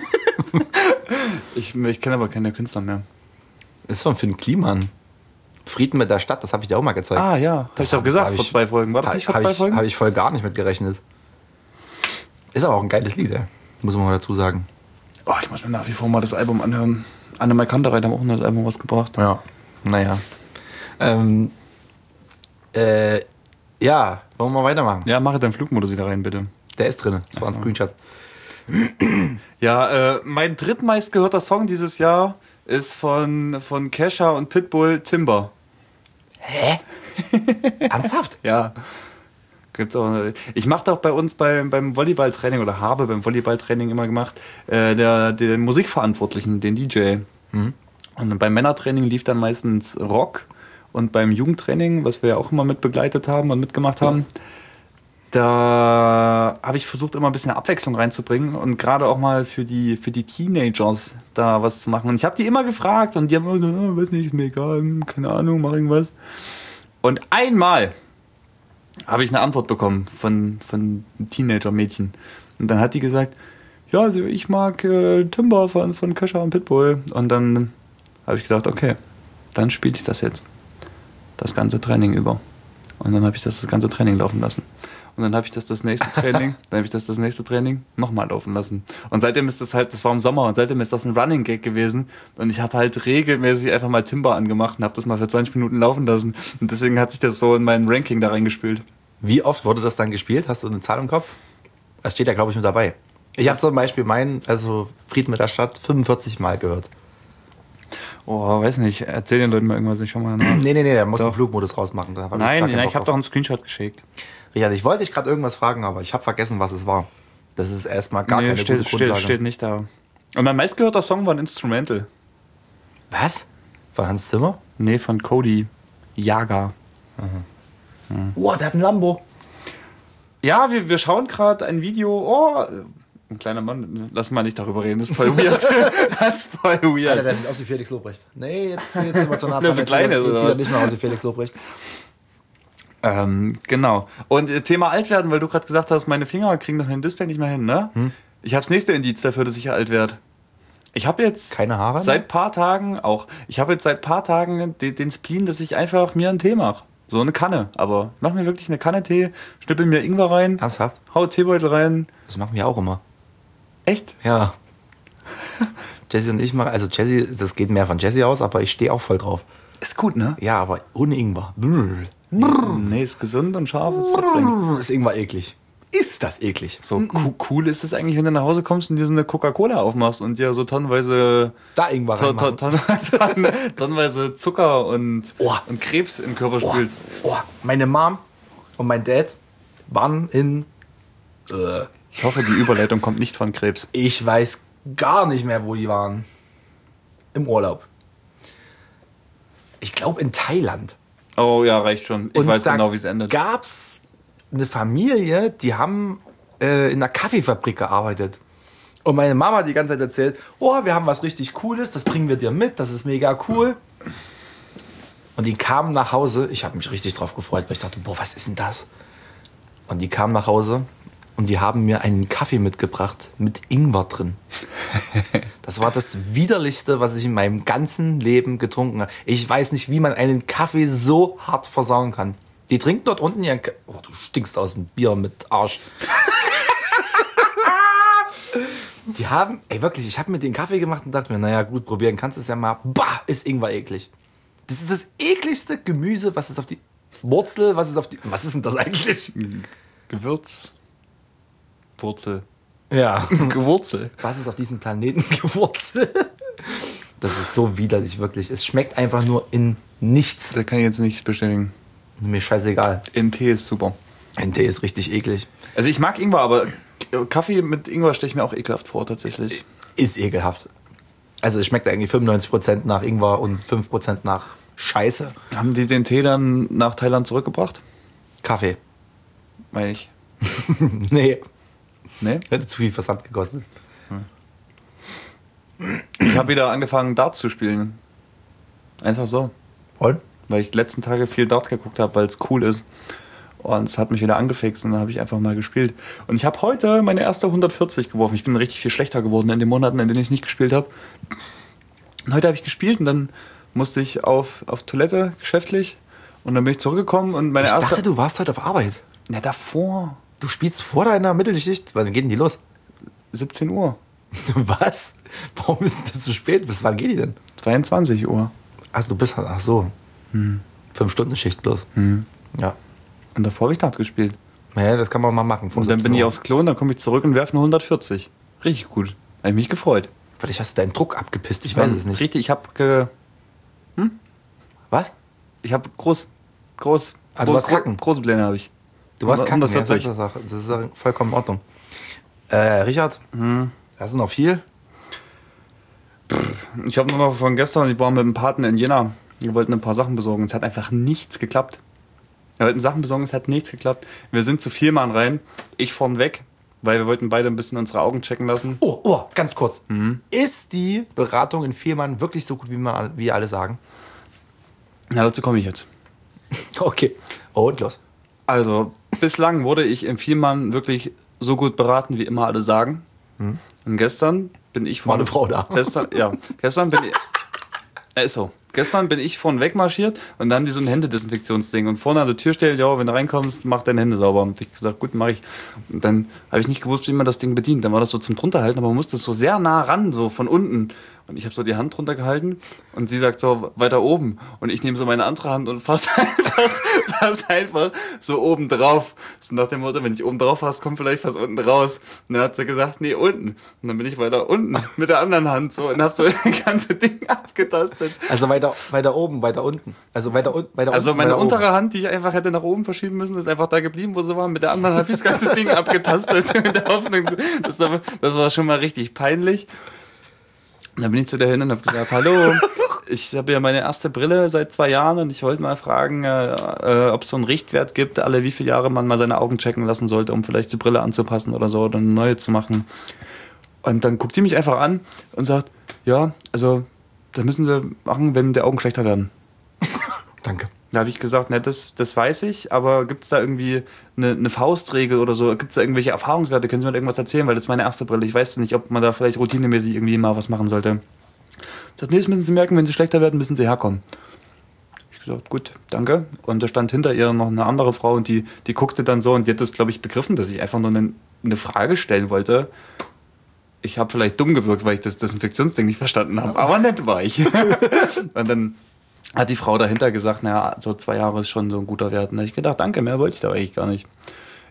Ich kenne aber keine Künstler mehr. Ist von Finn Kliman. Frieden mit der Stadt, das habe ich dir auch mal gezeigt. Ah ja, hast du doch gesagt vor 2 Folgen. War das nicht vor 2 Folgen? Habe ich voll gar nicht mit gerechnet. Ist aber auch ein geiles Lied, ey. Muss man mal dazu sagen. Oh, ich muss mir nach wie vor mal das Album anhören. Annemai Kantereit haben auch ein neues Album rausgebracht. Ja, naja. Ja, wollen wir mal weitermachen? Ja, mache deinen Flugmodus wieder rein, bitte. Der ist drin. Das war ein Screenshot. Ja, mein drittmeistgehörter Song dieses Jahr ist von Kesha und Pitbull, Timber. Hä? Ernsthaft? Ja. Gibt's auch. Ich mache doch bei uns beim Volleyballtraining oder habe beim Volleyballtraining immer gemacht, den Musikverantwortlichen, den DJ. Und beim Männertraining lief dann meistens Rock. Und beim Jugendtraining, was wir ja auch immer mit begleitet haben und mitgemacht haben, da habe ich versucht, immer ein bisschen Abwechslung reinzubringen und gerade auch mal für die Teenagers da was zu machen. Und ich habe die immer gefragt und die haben immer gesagt, weiß nicht, ist mir egal, keine Ahnung, mach irgendwas. Und einmal habe ich eine Antwort bekommen von Teenager-Mädchen. Und dann hat die gesagt, ja, also ich mag Timber von Kesha und Pitbull. Und dann habe ich gedacht, okay, dann spiele ich das jetzt. Das ganze Training über. Und dann habe ich das ganze Training laufen lassen. Und dann habe ich das nächste Training nochmal laufen lassen. Und seitdem ist das halt, das war im Sommer, und seitdem ist das ein Running Gag gewesen. Und ich habe halt regelmäßig einfach mal Timber angemacht und habe das mal für 20 Minuten laufen lassen. Und deswegen hat sich das so in mein Ranking da reingespült. Wie oft wurde das dann gespielt? Hast du eine Zahl im Kopf? Das steht ja, glaube ich, mit dabei. Ich habe zum Beispiel Frieden mit der Stadt 45 Mal gehört. Oh, weiß nicht. Erzähl den Leuten mal irgendwas, ich schau mal nach. Nee, der muss den Flugmodus rausmachen. Nein, ich habe doch einen Screenshot geschickt. Richard, ich wollte dich gerade irgendwas fragen, aber ich habe vergessen, was es war. Das ist erstmal keine gute Grundlage. Steht nicht da. Und mein meistgehörter Song war ein Instrumental. Was? Von Hans Zimmer? Nee, von Cody Jager. Oh, der hat ein Lambo. Ja, wir schauen gerade ein Video. Oh, ein kleiner Mann. Lass mal nicht darüber reden, das ist voll weird. Das ist voll weird. Alter, der sieht aus wie Felix Lobrecht. Nee, jetzt sind wir zu nah dran. Der so klein ist, jetzt sieht er nicht mehr aus wie Felix Lobrecht. Genau. Und Thema alt werden, weil du gerade gesagt hast, meine Finger kriegen das mit dem Display nicht mehr hin, ne? Ich habe das nächste Indiz dafür, dass ich alt werde. Ich habe jetzt keine Haare seit paar Tagen den Spleen, dass ich einfach mir einen Tee mache. So eine Kanne, aber mach mir wirklich eine Kanne Tee, schnippel mir Ingwer rein, ernsthaft? Hau Teebeutel rein. Das machen wir auch immer. Echt? Ja. Jessie und ich machen, also Jessie, das geht mehr von Jessie aus, aber ich stehe auch voll drauf. Ist gut, ne? Ja, aber ohne Ingwer. Nee, ist gesund und scharf, ist witzig. Ist Ingwer eklig. Ist Ist das eklig. So cool ist es eigentlich, wenn du nach Hause kommst und dir so eine Coca-Cola aufmachst und dir so tonnenweise Da irgendwas tonnenweise Zucker und Krebs im Körper spülst. Meine Mom und mein Dad waren in... Ich hoffe, die Überleitung kommt nicht von Krebs. Ich weiß gar nicht mehr, wo die waren. Im Urlaub. Ich glaube in Thailand. Oh ja, reicht schon. Ich weiß da genau, wie es endet. Gab's eine Familie, die haben in einer Kaffeefabrik gearbeitet. Und meine Mama hat die ganze Zeit erzählt, wir haben was richtig Cooles, das bringen wir dir mit, das ist mega cool. Und die kamen nach Hause, ich habe mich richtig drauf gefreut, weil ich dachte, was ist denn das? Und die kamen nach Hause und die haben mir einen Kaffee mitgebracht mit Ingwer drin. Das war das Widerlichste, was ich in meinem ganzen Leben getrunken habe. Ich weiß nicht, wie man einen Kaffee so hart versauen kann. Die trinken dort unten ihren Kaffee. Du stinkst aus dem Bier mit Arsch. Die haben, wirklich, ich habe mir den Kaffee gemacht und dachte mir, naja gut, probieren kannst du es ja mal. Bah, ist Ingwer eklig. Das ist das ekligste Gemüse, was ist auf die Wurzel, was ist denn das eigentlich? Gewürz. Wurzel. Ja. Gewurzel. Was ist auf diesem Planeten gewurzelt? Das ist so widerlich, wirklich. Es schmeckt einfach nur in nichts. Da kann ich jetzt nichts bestätigen. Mir scheißegal. In Tee ist super. Ein Tee ist richtig eklig. Also ich mag Ingwer, aber Kaffee mit Ingwer stelle ich mir auch ekelhaft vor, tatsächlich. Ist ekelhaft. Also es schmeckt eigentlich 95% nach Ingwer und 5% nach Scheiße. Haben die den Tee dann nach Thailand zurückgebracht? Kaffee. Meine ich. Nee. Nee? Hätte zu viel Versand gekostet. Ich habe wieder angefangen, Dart zu spielen. Einfach so. Und? Weil ich die letzten Tage viel Dart geguckt habe, weil es cool ist. Und es hat mich wieder angefixt und dann habe ich einfach mal gespielt. Und ich habe heute meine erste 140 geworfen. Ich bin richtig viel schlechter geworden in den Monaten, in denen ich nicht gespielt habe. Und heute habe ich gespielt und dann musste ich auf Toilette, geschäftlich. Und dann bin ich zurückgekommen und meine erste... Ich dachte, du warst heute auf Arbeit. Na, davor. Du spielst vor deiner Mittelschicht. Wann geht denn die los? 17 Uhr. Was? Warum ist denn das so spät? Bis wann geht die denn? 22 Uhr. Also du bist... Ach so. 5-Stunden-Schicht bloß. Ja. Und davor habe ich Dart gespielt. Naja, das kann man mal machen. Und dann bin ich aufs Klo und dann komme ich zurück und werfe eine 140. Richtig gut. Habe ich mich gefreut. Vielleicht hast du deinen Druck abgepisst, ich weiß es nicht. Richtig, ich habe Was? Ich habe du hast Kacken. Große Pläne habe ich. Du hast Kacken, 140. ja, das ist vollkommen in Ordnung. Richard, hast du noch viel? Ich habe nur noch von gestern, ich war mit dem Paten in Jena. Wir wollten ein paar Sachen besorgen. Es hat einfach nichts geklappt. Wir wollten Sachen besorgen, es hat nichts geklappt. Wir sind zu 4 Mann rein. Ich vorn weg, weil wir wollten beide ein bisschen unsere Augen checken lassen. Oh, ganz kurz. Ist die Beratung in Vielmann wirklich so gut, wie alle sagen? Na, dazu komme ich jetzt. Okay. Und los. Also, bislang wurde ich im Vielmann wirklich so gut beraten, wie immer alle sagen. Und gestern bin ich War eine Frau da. Gestern bin ich vorne wegmarschiert und dann haben die so ein Händedesinfektionsding und vorne an der Tür steht, ja, wenn du reinkommst, mach deine Hände sauber. Und ich gesagt, gut, mach ich. Und dann habe ich nicht gewusst, wie man das Ding bedient. Dann war das so zum drunterhalten, aber man musste so sehr nah ran, so von unten. Und ich habe so die Hand drunter gehalten und sie sagt so, weiter oben. Und ich nehme so meine andere Hand und fass einfach so oben drauf. So nach dem Motto, wenn ich oben drauf fasse, kommt vielleicht was unten raus. Und dann hat sie gesagt, nee, unten. Und dann bin ich weiter unten mit der anderen Hand so und habe so das ganze Ding abgetastet. Also weiter oben, weiter unten. Also weiter unten. Also meine weiter untere oben. Hand, die ich einfach hätte nach oben verschieben müssen, ist einfach da geblieben, wo sie war. Mit der anderen habe ich das ganze Ding abgetastet. Mit der Hoffnung, das war schon mal richtig peinlich. Und dann bin ich zu der hin und habe gesagt, hallo, ich habe ja meine erste Brille seit 2 Jahren und ich wollte mal fragen, ob es so einen Richtwert gibt, alle wie viele Jahre man mal seine Augen checken lassen sollte, um vielleicht die Brille anzupassen oder so oder eine neue zu machen. Und dann guckt die mich einfach an und sagt, ja, also das müssen sie machen, wenn die Augen schlechter werden. Danke. Da habe ich gesagt, ne, das weiß ich, aber gibt es da irgendwie eine Faustregel oder so? Gibt es da irgendwelche Erfahrungswerte? Können Sie mir irgendwas erzählen? Weil das ist meine erste Brille. Ich weiß nicht, ob man da vielleicht routinemäßig irgendwie mal was machen sollte. Ich sagte, nee, das müssen Sie merken, wenn Sie schlechter werden, müssen Sie herkommen. Ich gesagt, gut, danke. Und da stand hinter ihr noch eine andere Frau und die guckte dann so und die hat das, glaube ich, begriffen, dass ich einfach nur eine Frage stellen wollte. Ich habe vielleicht dumm gewirkt, weil ich das Desinfektionsding nicht verstanden habe. Aber nett war ich. Und dann hat die Frau dahinter gesagt, naja, so 2 Jahre ist schon so ein guter Wert. Und da habe ich gedacht, danke, mehr wollte ich da eigentlich gar nicht.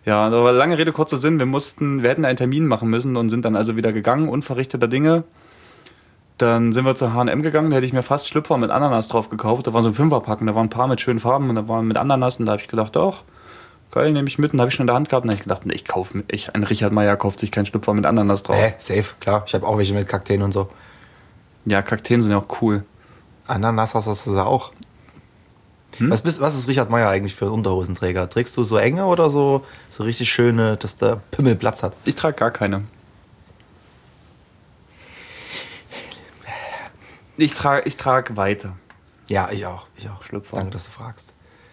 Ja, aber lange Rede, kurzer Sinn. Wir hätten einen Termin machen müssen und sind dann also wieder gegangen, unverrichteter Dinge. Dann sind wir zu H&M gegangen, da hätte ich mir fast Schlüpfer mit Ananas drauf gekauft. Da war so ein Fünferpack und da waren ein paar mit schönen Farben und da waren mit Ananas und da habe ich gedacht, doch, geil, nehme ich mit. Und da habe ich schon in der Hand gehabt und da habe ich gedacht, nee, ein Richard Meier kauft sich keinen Schlüpfer mit Ananas drauf. Safe, klar. Ich habe auch welche mit Kakteen und so. Ja, Kakteen sind ja auch cool. Ananas hast du da auch. Was ist Richard Meier eigentlich für ein Unterhosenträger? Trägst du so enge oder so richtig schöne, dass der Pimmel Platz hat? Ich trage gar keine. Ich trage weite. Ja, ich auch. Schlüpfer. Danke, dass du fragst.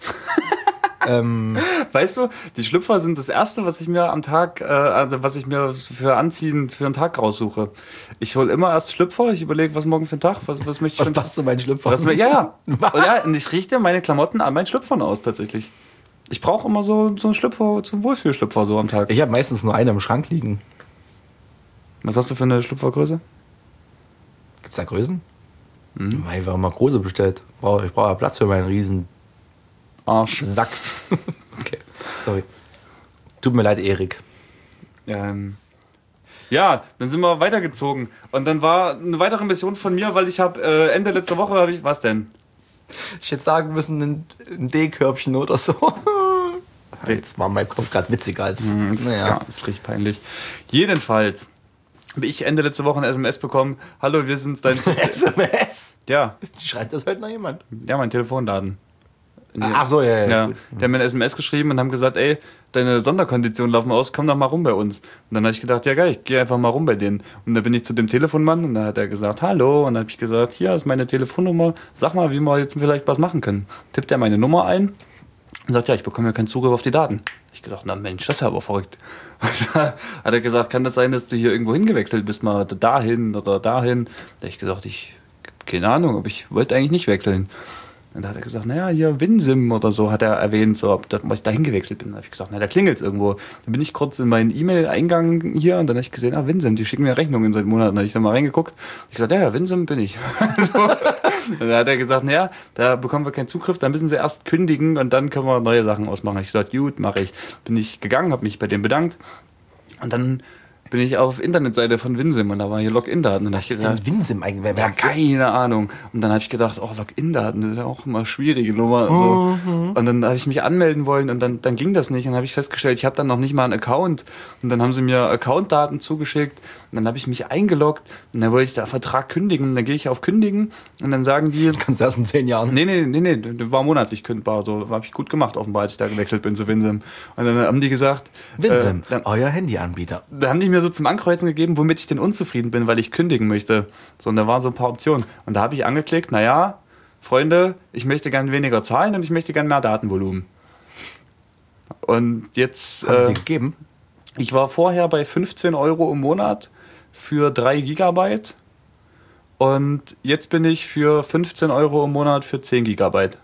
Weißt du, die Schlüpfer sind das Erste, was ich mir am Tag, was ich mir für Anziehen für einen Tag raussuche. Ich hole immer erst Schlüpfer, ich überlege, was morgen für ein Tag, was möchte ich. Was passt zu meinen Schlüpfer? Ja. Und ich richte meine Klamotten an meinen Schlüpfern aus, tatsächlich. Ich brauche immer so einen Schlüpfer, so einen Wohlfühlschlüpfer so am Tag. Ich habe meistens nur einen im Schrank liegen. Was hast du für eine Schlüpfergröße? Gibt's da Größen? Ich habe einfach mal große bestellt. Ich brauche ja Platz für meinen riesen Arsch. Sack. Okay, sorry. Tut mir leid, Erik. Ja, dann sind wir weitergezogen. Und dann war eine weitere Mission von mir, weil ich habe Ende letzter Woche, was denn? Ich hätte sagen müssen, ein D-Körbchen oder so. Jetzt war mein Kopf gerade witziger als... Ja, ist richtig peinlich. Jedenfalls habe ich Ende letzter Woche eine SMS bekommen. Hallo, wir sind dein... SMS? Ja. Schreibt das heute noch jemand? Ja, mein Telefonladen. Ach so, ja. Gut. Die haben mir eine SMS geschrieben und haben gesagt, ey, deine Sonderkonditionen laufen aus, komm doch mal rum bei uns. Und dann habe ich gedacht, ja geil, ich gehe einfach mal rum bei denen. Und da bin ich zu dem Telefonmann und da hat er gesagt, hallo. Und dann habe ich gesagt, hier ist meine Telefonnummer, sag mal, wie wir jetzt vielleicht was machen können. Tippt er meine Nummer ein und sagt, ja, ich bekomme ja keinen Zugriff auf die Daten. Ich gesagt, na Mensch, das ist ja aber verrückt. Und da hat er gesagt, kann das sein, dass du hier irgendwo hingewechselt bist, mal dahin oder dahin? Da habe ich gesagt, keine Ahnung, aber ich wollte eigentlich nicht wechseln. Und da hat er gesagt, naja, hier WinSim oder so hat er erwähnt, so, ob ich da hingewechselt bin. Da habe ich gesagt, na, da klingelt es irgendwo. Dann bin ich kurz in meinen E-Mail-Eingang hier und dann habe ich gesehen, WinSim, die schicken mir Rechnungen seit Monaten. Da habe ich dann mal reingeguckt. Ich gesagt, ja, WinSim bin ich. So. Und dann hat er gesagt, naja, da bekommen wir keinen Zugriff, dann müssen sie erst kündigen und dann können wir neue Sachen ausmachen. Ich gesagt, gut, mache ich. Bin ich gegangen, habe mich bei dem bedankt und dann bin ich auf Internetseite von WinSim und da war hier Login-Daten. Was ist denn WinSim eigentlich? Ja, keine Ahnung. Und dann habe ich gedacht, Login-Daten, das ist ja auch immer eine schwierige Nummer. So. Und dann habe ich mich anmelden wollen und dann ging das nicht. Und dann habe ich festgestellt, ich habe dann noch nicht mal einen Account. Und dann haben sie mir Account-Daten zugeschickt. Und dann habe ich mich eingeloggt und dann wollte ich den Vertrag kündigen. Und dann gehe ich auf Kündigen und dann sagen die... Kannst du erst in 10 Jahren? Nee, das war monatlich kündbar. So habe ich gut gemacht, offenbar, als ich da gewechselt bin zu WinSim. Und dann haben die gesagt... WinSim, euer Handyanbieter. Da haben die mir so zum Ankreuzen gegeben, womit ich denn unzufrieden bin, weil ich kündigen möchte. So, und da waren so ein paar Optionen. Und da habe ich angeklickt, naja, Freunde, ich möchte gern weniger zahlen und ich möchte gern mehr Datenvolumen. Und jetzt... Haben die gegeben? Ich war vorher bei 15 Euro im Monat für 3 Gigabyte und jetzt bin ich für 15 Euro im Monat für 10 Gigabyte.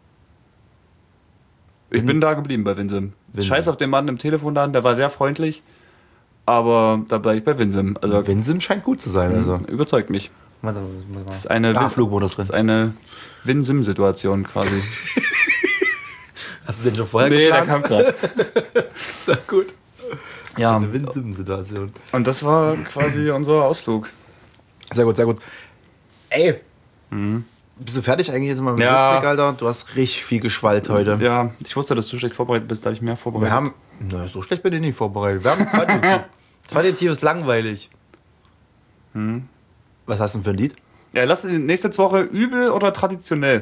Ich bin da geblieben bei WinSim. Scheiß auf den Mann im Telefonladen, der war sehr freundlich, aber da bleibe ich bei WinSim. Also WinSim scheint gut zu sein. Also. Überzeugt mich. Warte. Das ist eine Flugmodus drin. Das ist eine WinSim-Situation quasi. Hast du den schon vorher Nee, der geplant? kam gerade. Sehr gut. Ja, Eine WinSim-Situation. und das war quasi unser Ausflug. Sehr gut, sehr gut. Ey, bist du fertig eigentlich jetzt mal mit dem Ja. Rückblick, Alter? Du hast richtig viel geschwallt heute. Ja, ich wusste, dass du schlecht vorbereitet bist, da habe ich mehr vorbereitet. Wir haben... Na, so schlecht bin ich nicht vorbereitet. Wir haben ein Zweitdetektiv. Zweitdetektiv ist langweilig. Was hast du denn für ein Lied? Ja, lass nächste Woche übel oder traditionell?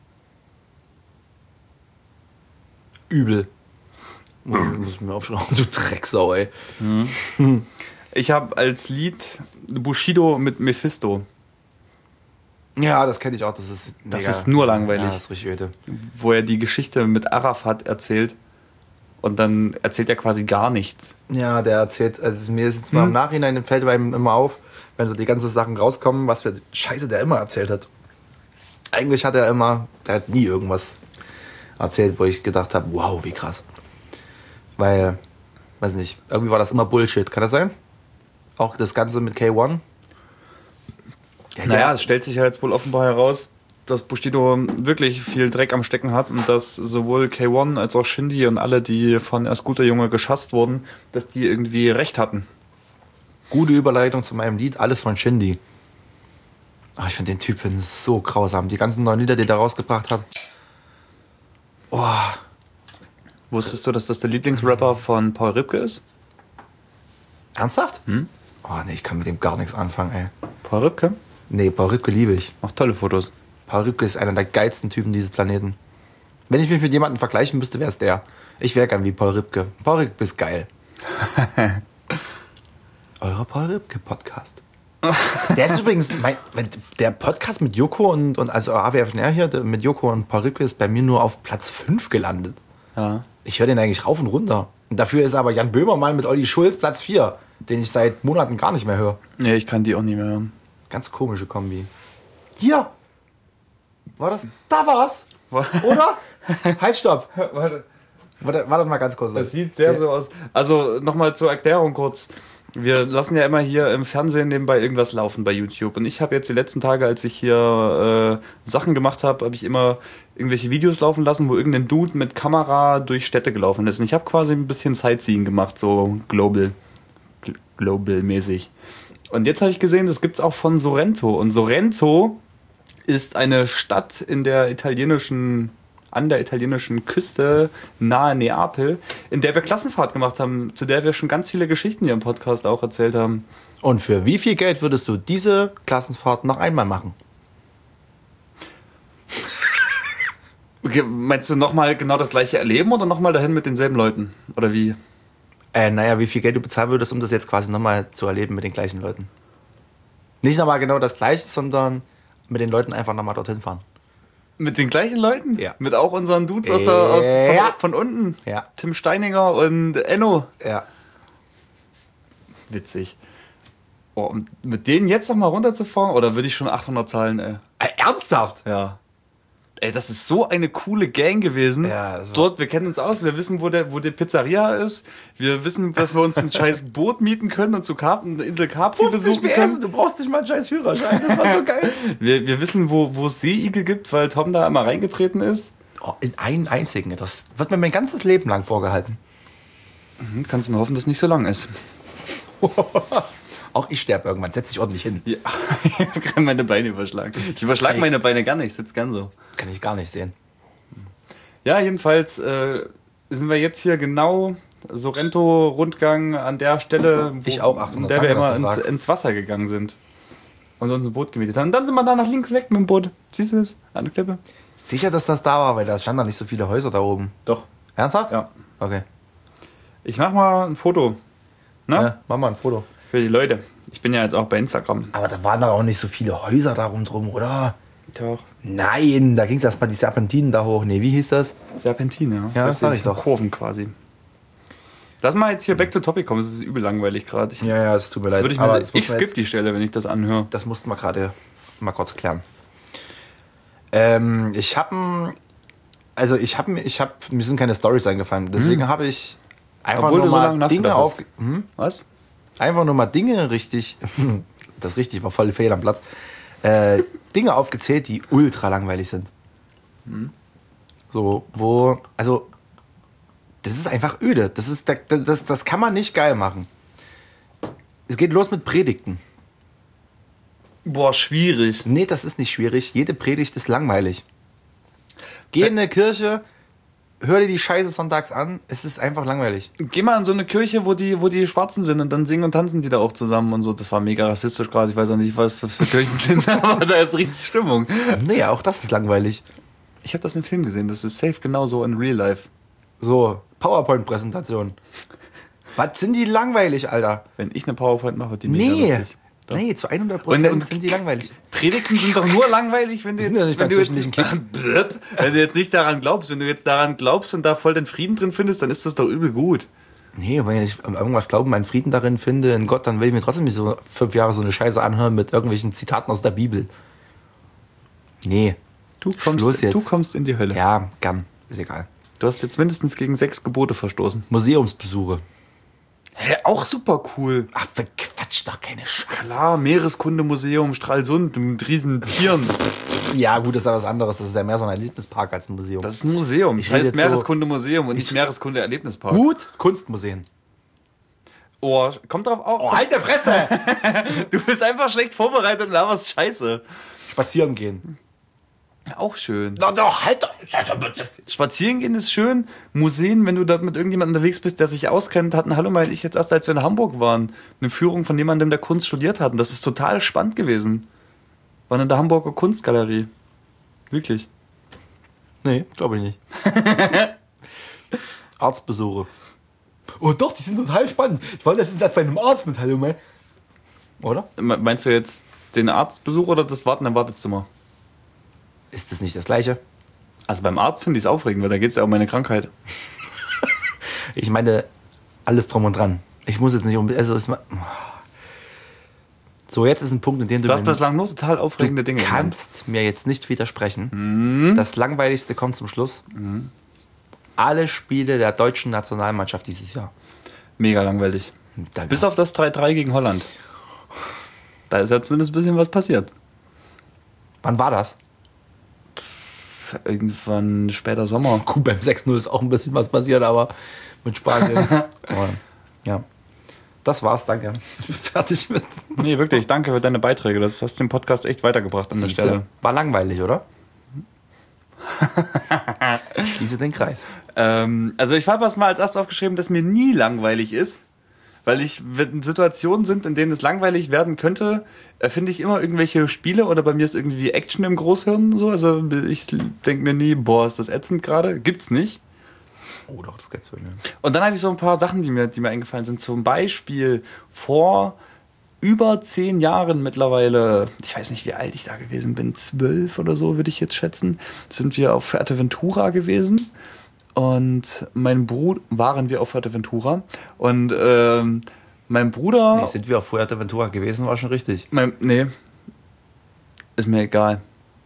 Übel. Muss ich mir aufschreiben. Du Drecksau, ey. Ich habe als Lied Bushido mit Mephisto. Ja, das kenne ich auch. Das ist Das mega. ist nur langweilig. Ja, das ist richtig öde. Wo er die Geschichte mit Arafat erzählt. Und dann erzählt er quasi gar nichts. Ja, der erzählt, also mir ist jetzt mal im Nachhinein fällt einem immer auf, wenn so die ganzen Sachen rauskommen, was für Scheiße der immer erzählt hat. Eigentlich der hat nie irgendwas erzählt, wo ich gedacht habe, wow, wie krass. Weil, weiß nicht, irgendwie war das immer Bullshit. Kann das sein? Auch das Ganze mit K1? Naja, es stellt sich ja jetzt wohl offenbar heraus, dass Bushido wirklich viel Dreck am Stecken hat und dass sowohl K1 als auch Shindy und alle, die von Er Scooter Junge geschasst wurden, dass die irgendwie recht hatten. Gute Überleitung zu meinem Lied, alles von Shindy. Oh, ich finde den Typen so grausam. Die ganzen neuen Lieder, die er rausgebracht hat. Oh. Wusstest du, dass das der Lieblingsrapper von Paul Ripke ist? Ernsthaft? Oh nee, ich kann mit dem gar nichts anfangen, ey. Paul Ripke? Nee, Paul Ripke liebe ich. Macht tolle Fotos. Paul Ripke ist einer der geilsten Typen dieses Planeten. Wenn ich mich mit jemandem vergleichen müsste, wäre es der. Ich wäre gern wie Paul Ripke. Paul Ripke ist geil. Euer Paul Ripke Podcast. Der ist übrigens, der Podcast mit Joko und also AWFNR hier, mit Joko und Paul Ripke ist bei mir nur auf Platz 5 gelandet. Ja. Ich höre den eigentlich rauf und runter. Und dafür ist aber Jan Böhmermann mit Olli Schulz Platz 4, den ich seit Monaten gar nicht mehr höre. Nee, ich kann die auch nicht mehr hören. Ganz komische Kombi. Hier! War das? Da war's! Oder? Halt, stopp! Warte mal ganz kurz. Das sieht sehr so aus. Also nochmal zur Erklärung kurz. Wir lassen ja immer hier im Fernsehen nebenbei irgendwas laufen bei YouTube. Und ich habe jetzt die letzten Tage, als ich hier Sachen gemacht habe, habe ich immer irgendwelche Videos laufen lassen, wo irgendein Dude mit Kamera durch Städte gelaufen ist. Und ich habe quasi ein bisschen Sightseeing gemacht, so global-mäßig. Und jetzt habe ich gesehen, das gibt es auch von Sorrento. Und Sorrento ist eine Stadt an der italienischen Küste nahe Neapel, in der wir Klassenfahrt gemacht haben, zu der wir schon ganz viele Geschichten hier im Podcast auch erzählt haben. Und für wie viel Geld würdest du diese Klassenfahrt noch einmal machen? Okay, meinst du nochmal genau das gleiche erleben oder nochmal dahin mit denselben Leuten? Oder wie? Naja, wie viel Geld du bezahlen würdest, um das jetzt quasi nochmal zu erleben mit den gleichen Leuten. Nicht nochmal genau das gleiche, sondern mit den Leuten einfach nochmal dorthin fahren. Mit den gleichen Leuten? Ja. Mit auch unseren Dudes von unten? Ja. Tim Steininger und Enno? Ja. Witzig. Oh, und mit denen jetzt nochmal runterzufahren? Oder würde ich schon 800 zahlen, ey? Ernsthaft? Ja. Ey, das ist so eine coole Gang gewesen. Ja, das war- Dort, wir kennen uns aus, wir wissen, wo die Pizzeria ist. Wir wissen, dass wir uns ein scheiß Boot mieten können und zu Insel Capri besuchen können. du brauchst nicht mal einen scheiß Führerschein, das war so geil. Wir wissen, wo es Seeigel gibt, weil Tom da immer reingetreten ist. Oh, in einen einzigen, das wird mir mein ganzes Leben lang vorgehalten. Kannst du nur hoffen, dass es nicht so lang ist. Auch ich sterbe irgendwann, setz dich ordentlich hin. Ja, ich kann meine Beine überschlagen. Ich überschlage meine Beine gar nicht, ich sitze gern so. Kann ich gar nicht sehen. Ja, jedenfalls sind wir jetzt hier genau Sorrento-Rundgang an der Stelle, Ich auch 800 in der wir Tage, was immer du sagst. ins Wasser gegangen sind und uns ein Boot gemietet haben. Und dann sind wir da nach links weg mit dem Boot. Siehst du es? An der Klippe? Sicher, dass das da war, weil da standen da nicht so viele Häuser da oben. Doch. Ernsthaft? Ja. Okay. Ich mach mal ein Foto. Na? Ja, mach mal ein Foto. Für die Leute. Ich bin ja jetzt auch bei Instagram. Aber da waren doch auch nicht so viele Häuser da drum, oder? Doch. Nein, da ging es erstmal die Serpentinen da hoch. Nee, wie hieß das? Serpentin, ja. Ja, das sag ich doch. Kurven quasi. Lass mal jetzt hier back to topic kommen. Es ist übel langweilig gerade. Ja, es tut mir Das leid. würde ich aber mir das ich mussten wir skippe die Stelle, wenn ich das anhöre. Das mussten wir gerade mal kurz klären. Ich habe mir sind keine Storys eingefallen. Deswegen habe ich einfach Obwohl nur du so mal lange Dinge nachgedacht hast. Was? einfach nur mal Dinge richtig, das richtig war voll fehl am Platz, Dinge aufgezählt, die ultra langweilig sind. So, also, das ist einfach öde. Das kann man nicht geil machen. Es geht los mit Predigten. Boah, schwierig. Nee, das ist nicht schwierig. Jede Predigt ist langweilig. Geh in eine Kirche, hör dir die Scheiße sonntags an, es ist einfach langweilig. Geh mal in so eine Kirche, wo die Schwarzen sind und dann singen und tanzen die da auch zusammen und so. Das war mega rassistisch gerade. Ich weiß auch nicht, was das für Kirchen sind, aber da ist richtig Stimmung. Nee, auch das ist langweilig. Ich habe das im Film gesehen. Das ist safe genauso in Real Life. So, PowerPoint-Präsentation. Was sind die langweilig, Alter? Wenn ich eine PowerPoint mache, wird die mega lustig. Doch. Nee, zu 100% Und sind die langweilig. Predigten sind doch nur langweilig, wenn du Die sind jetzt, ja nicht wenn beim du jetzt, kirchlichen Kick. wenn du jetzt nicht daran glaubst. Wenn du jetzt daran glaubst und da voll den Frieden drin findest, dann ist das doch übel gut. Nee, wenn ich an irgendwas glauben, meinen Frieden darin finde, in Gott, dann will ich mir trotzdem nicht so 5 Jahre so eine Scheiße anhören mit irgendwelchen Zitaten aus der Bibel. Nee. Du Schluss jetzt. kommst in die Hölle. Ja, gern. Ist egal. Du hast jetzt mindestens gegen 6 Gebote verstoßen. Museumsbesuche. Hä, auch super cool. Ach, Quatsch doch keine Scheiße. Klar, Meereskundemuseum, Stralsund mit riesen Tieren. Ja, gut, das ist aber was anderes. Das ist ja mehr so ein Erlebnispark als ein Museum. Das ist ein Museum. Ich Das rede heißt jetzt so- Meereskunde-Museum und nicht Meereskunde-Erlebnispark. Gut, Kunstmuseen. Oh, kommt drauf auf. Oh, halt die Fresse! Du bist einfach schlecht vorbereitet und laberst Scheiße. Spazieren gehen. Auch schön. Na doch, halt doch. Spazieren gehen ist schön. Museen, wenn du da mit irgendjemandem unterwegs bist, der sich auskennt, hatten Hallo mal ich jetzt erst, als wir in Hamburg waren, eine Führung von jemandem, der Kunst studiert hat. Und das ist total spannend gewesen. Waren in der Hamburger Kunstgalerie. Wirklich. Nee, glaube ich nicht. Arztbesuche. Oh doch, die sind total spannend. Ich war letztens bei einem Arzt mit Hallo mal. Oder? Meinst du jetzt den Arztbesuch oder das Warten im Wartezimmer? Ist das nicht das Gleiche? Also beim Arzt finde ich es aufregend, weil da geht es ja um meine Krankheit. Ich meine, alles drum und dran. Ich muss jetzt nicht so, jetzt ist ein Punkt, in dem Du hast bislang nur total aufregende Dinge. kannst mir jetzt nicht widersprechen. Das Langweiligste kommt zum Schluss. Alle Spiele der deutschen Nationalmannschaft dieses Jahr. Mega langweilig. Danke. Bis auf das 3-3 gegen Holland. Da ist ja zumindest ein bisschen was passiert. Wann war das? Irgendwann später Sommer. Gut, beim 6-0 ist auch ein bisschen was passiert, aber mit Spanien. Aber, ja. Das war's, danke. Ich bin fertig mit. Nee, wirklich, danke für deine Beiträge. Das hast den Podcast echt weitergebracht an der Siehste? Stelle. War langweilig, oder? Ich schließe den Kreis. Also ich habe was mal als erstes aufgeschrieben, dass mir nie langweilig ist. Weil wenn Situationen sind, in denen es langweilig werden könnte, finde ich immer irgendwelche Spiele oder bei mir ist irgendwie Action im Großhirn so. Also ich denke mir nie, boah, ist das ätzend gerade? Gibt's nicht. Oh, doch, das geht's für mich. Und dann habe ich so ein paar Sachen, die mir eingefallen sind. Zum Beispiel vor über 10 Jahren mittlerweile, ich weiß nicht, wie alt ich da gewesen bin, 12 oder so, würde ich jetzt schätzen, sind wir auf Fuerteventura gewesen. Und waren wir auf Fuerteventura. Und mein Bruder... Nee, sind wir auf Fuerteventura gewesen, war schon richtig. Nee, ist mir egal.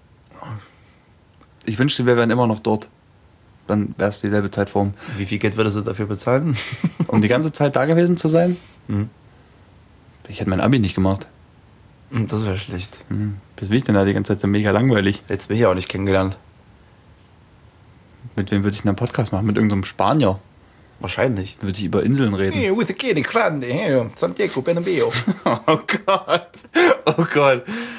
Ich wünschte, wir wären immer noch dort. Dann wäre es dieselbe Zeitform. Wie viel Geld würdest du dafür bezahlen? Um die ganze Zeit da gewesen zu sein? Ich hätte mein Abi nicht gemacht. Das wäre schlecht. Was will ich denn da die ganze Zeit? So mega langweilig. Jetzt bin ich auch nicht kennengelernt. Mit wem würde ich denn einen Podcast machen? Mit irgendeinem Spanier? Wahrscheinlich. Würde ich über Inseln reden? Hey, with the kid, grande, hey, Santiago Bernabeu. Oh Gott. Oh Gott.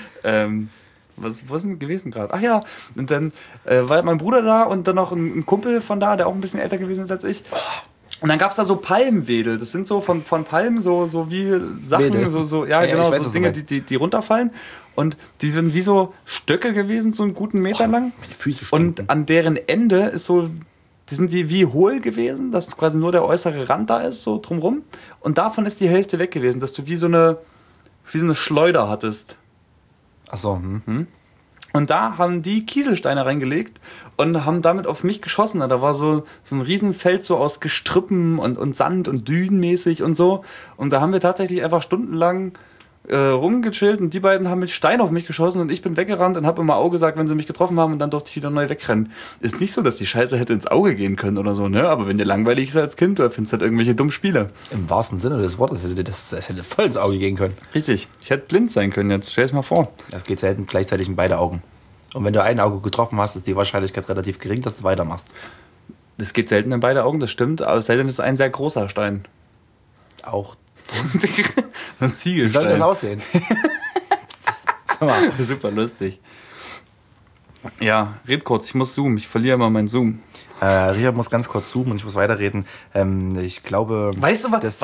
Was ist denn gewesen gerade? Ach ja, und dann war mein Bruder da und dann noch ein Kumpel von da, der auch ein bisschen älter gewesen ist als ich. Und dann gab es da so Palmwedel. Das sind so von Palmen so wie Sachen, Wedel. ja, Ja, genau, ich weiß, so was du Dinge, meinst. die runterfallen. Und die sind wie so Stöcke gewesen, so einen guten Meter lang. Meine Füße stinken. Und an deren Ende ist so, die wie hohl gewesen, dass quasi nur der äußere Rand da ist, so drumrum. Und davon ist die Hälfte weg gewesen, dass du wie so eine Schleuder hattest. Achso, Und da haben die Kieselsteine reingelegt und haben damit auf mich geschossen. Da war so ein Riesenfeld so aus Gestrüppen und Sand und Dünenmäßig und so. Und da haben wir tatsächlich einfach stundenlang rumgechillt und die beiden haben mit Stein auf mich geschossen und ich bin weggerannt und habe immer Auge gesagt, wenn sie mich getroffen haben und dann durfte ich wieder neu wegrennen. Ist nicht so, dass die Scheiße hätte ins Auge gehen können oder so, ne? Aber wenn dir langweilig ist als Kind, du findest halt irgendwelche dummen Spiele. im wahrsten Sinne des Wortes hätte das hätte voll ins Auge gehen können. Richtig. Ich hätte blind sein können jetzt. Stell es mal vor. Das geht selten gleichzeitig in beide Augen. Und wenn du ein Auge getroffen hast, ist die Wahrscheinlichkeit relativ gering, dass du weitermachst. Das geht selten in beide Augen, das stimmt, aber selten ist es ein sehr großer Stein. Auch. Ein Wie Ziegelstein. soll das aussehen? Sag mal. Super lustig. Ja, red kurz, ich muss zoomen. Ich verliere immer meinen Zoom. Richard muss ganz kurz zoomen und ich muss weiterreden. Ich glaube. Weißt du, das-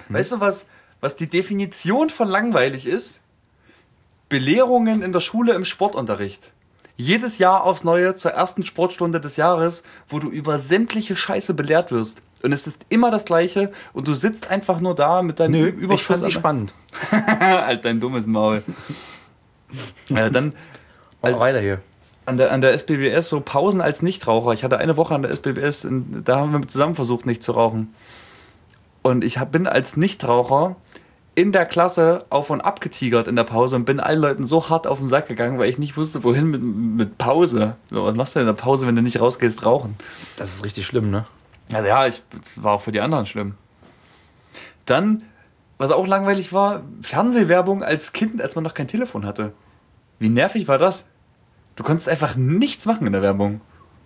was die Definition von langweilig ist? Belehrungen in der Schule im Sportunterricht. Jedes Jahr aufs Neue zur ersten Sportstunde des Jahres, wo du über sämtliche Scheiße belehrt wirst. Und es ist immer das Gleiche und du sitzt einfach nur da mit deinem Nö, ich fand die spannend. Halt dein dummes Maul. Dann Mach weiter hier. an der SBBS so Pausen als Nichtraucher. Ich hatte eine Woche an der SBBS, da haben wir zusammen versucht, nicht zu rauchen. Und ich bin als Nichtraucher in der Klasse auf und ab getigert in der Pause und bin allen Leuten so hart auf den Sack gegangen, weil ich nicht wusste, wohin mit Pause. Was machst du denn in der Pause, wenn du nicht rausgehst, rauchen? Das ist richtig schlimm, ne? Also ja, es war auch für die anderen schlimm. Dann, was auch langweilig war, Fernsehwerbung als Kind, als man noch kein Telefon hatte. Wie nervig war das? Du konntest einfach nichts machen in der Werbung.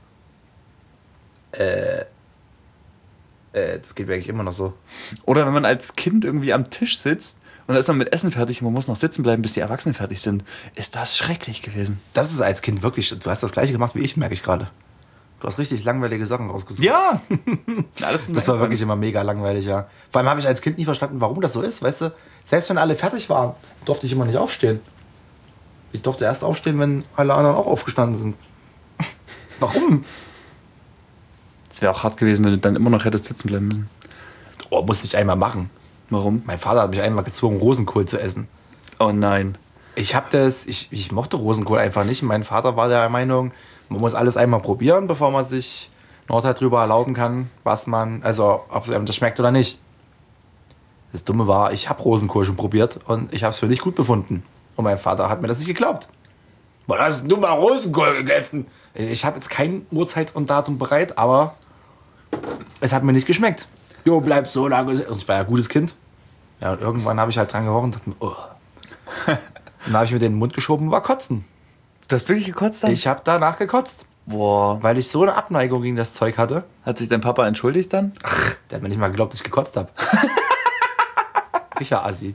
Das geht mir eigentlich immer noch so. Oder wenn man als Kind irgendwie am Tisch sitzt und da ist man mit Essen fertig und man muss noch sitzen bleiben, bis die Erwachsenen fertig sind. Ist das schrecklich gewesen. Das ist als Kind wirklich, du hast das gleiche gemacht wie ich, merke ich gerade. Du hast richtig langweilige Sachen rausgesucht. Ja! Das war wirklich immer mega langweilig, ja. Vor allem habe ich als Kind nie verstanden, warum das so ist, weißt du? Selbst wenn alle fertig waren, durfte ich immer nicht aufstehen. Ich durfte erst aufstehen, wenn alle anderen auch aufgestanden sind. Warum? Es wäre auch hart gewesen, wenn du dann immer noch hättest sitzen bleiben müssen. Oh, musste ich einmal machen. Warum? Mein Vater hat mich einmal gezwungen, Rosenkohl zu essen. Oh nein. Ich mochte Rosenkohl einfach nicht. Mein Vater war der Meinung, man muss alles einmal probieren, bevor man sich ein Urteil darüber erlauben kann, ob einem das schmeckt oder nicht. Das Dumme war, ich habe Rosenkohl schon probiert und ich habe es für nicht gut befunden. Und mein Vater hat mir das nicht geglaubt. Wann hast du mal Rosenkohl gegessen? Ich habe jetzt kein Uhrzeit und Datum bereit, aber es hat mir nicht geschmeckt. Jo, bleib so lange. Und ich war ja ein gutes Kind. Ja, und irgendwann habe ich halt dran gerochen und dachte mir, oh. Dann habe ich mir den Mund geschoben und war kotzen. Du hast wirklich gekotzt dann? Ich habe danach gekotzt. Boah. Weil ich so eine Abneigung gegen das Zeug hatte. Hat sich dein Papa entschuldigt dann? Der hat mir nicht mal geglaubt, dass ich gekotzt habe. Richard Assi.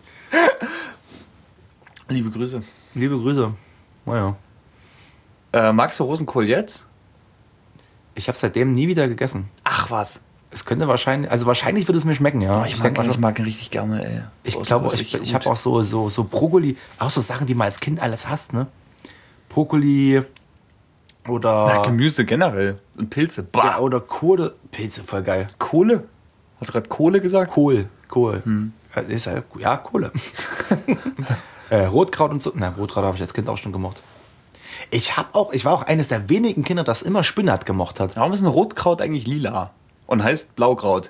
Liebe Grüße. Liebe Grüße. Naja. Magst du Rosenkohl jetzt? Ich habe seitdem nie wieder gegessen. Ach was. Es könnte wahrscheinlich würde es mir schmecken, ja. Ich mag ihn richtig gerne, ey. Ich glaube, ich habe auch so Brokkoli, auch so Sachen, die man als Kind alles hasst, ne? Brokkoli oder... Gemüse generell. Und Pilze. Bah. Ja, oder Kohle. Pilze, voll geil. Kohle? Hast du gerade Kohle gesagt? Kohl. Ist ja Kohle. Rotkraut und so. Na, Rotkraut habe ich als Kind auch schon gemocht. Ich war auch eines der wenigen Kinder, das immer Spinat gemocht hat. Warum ist ein Rotkraut eigentlich lila? Und heißt Blaukraut.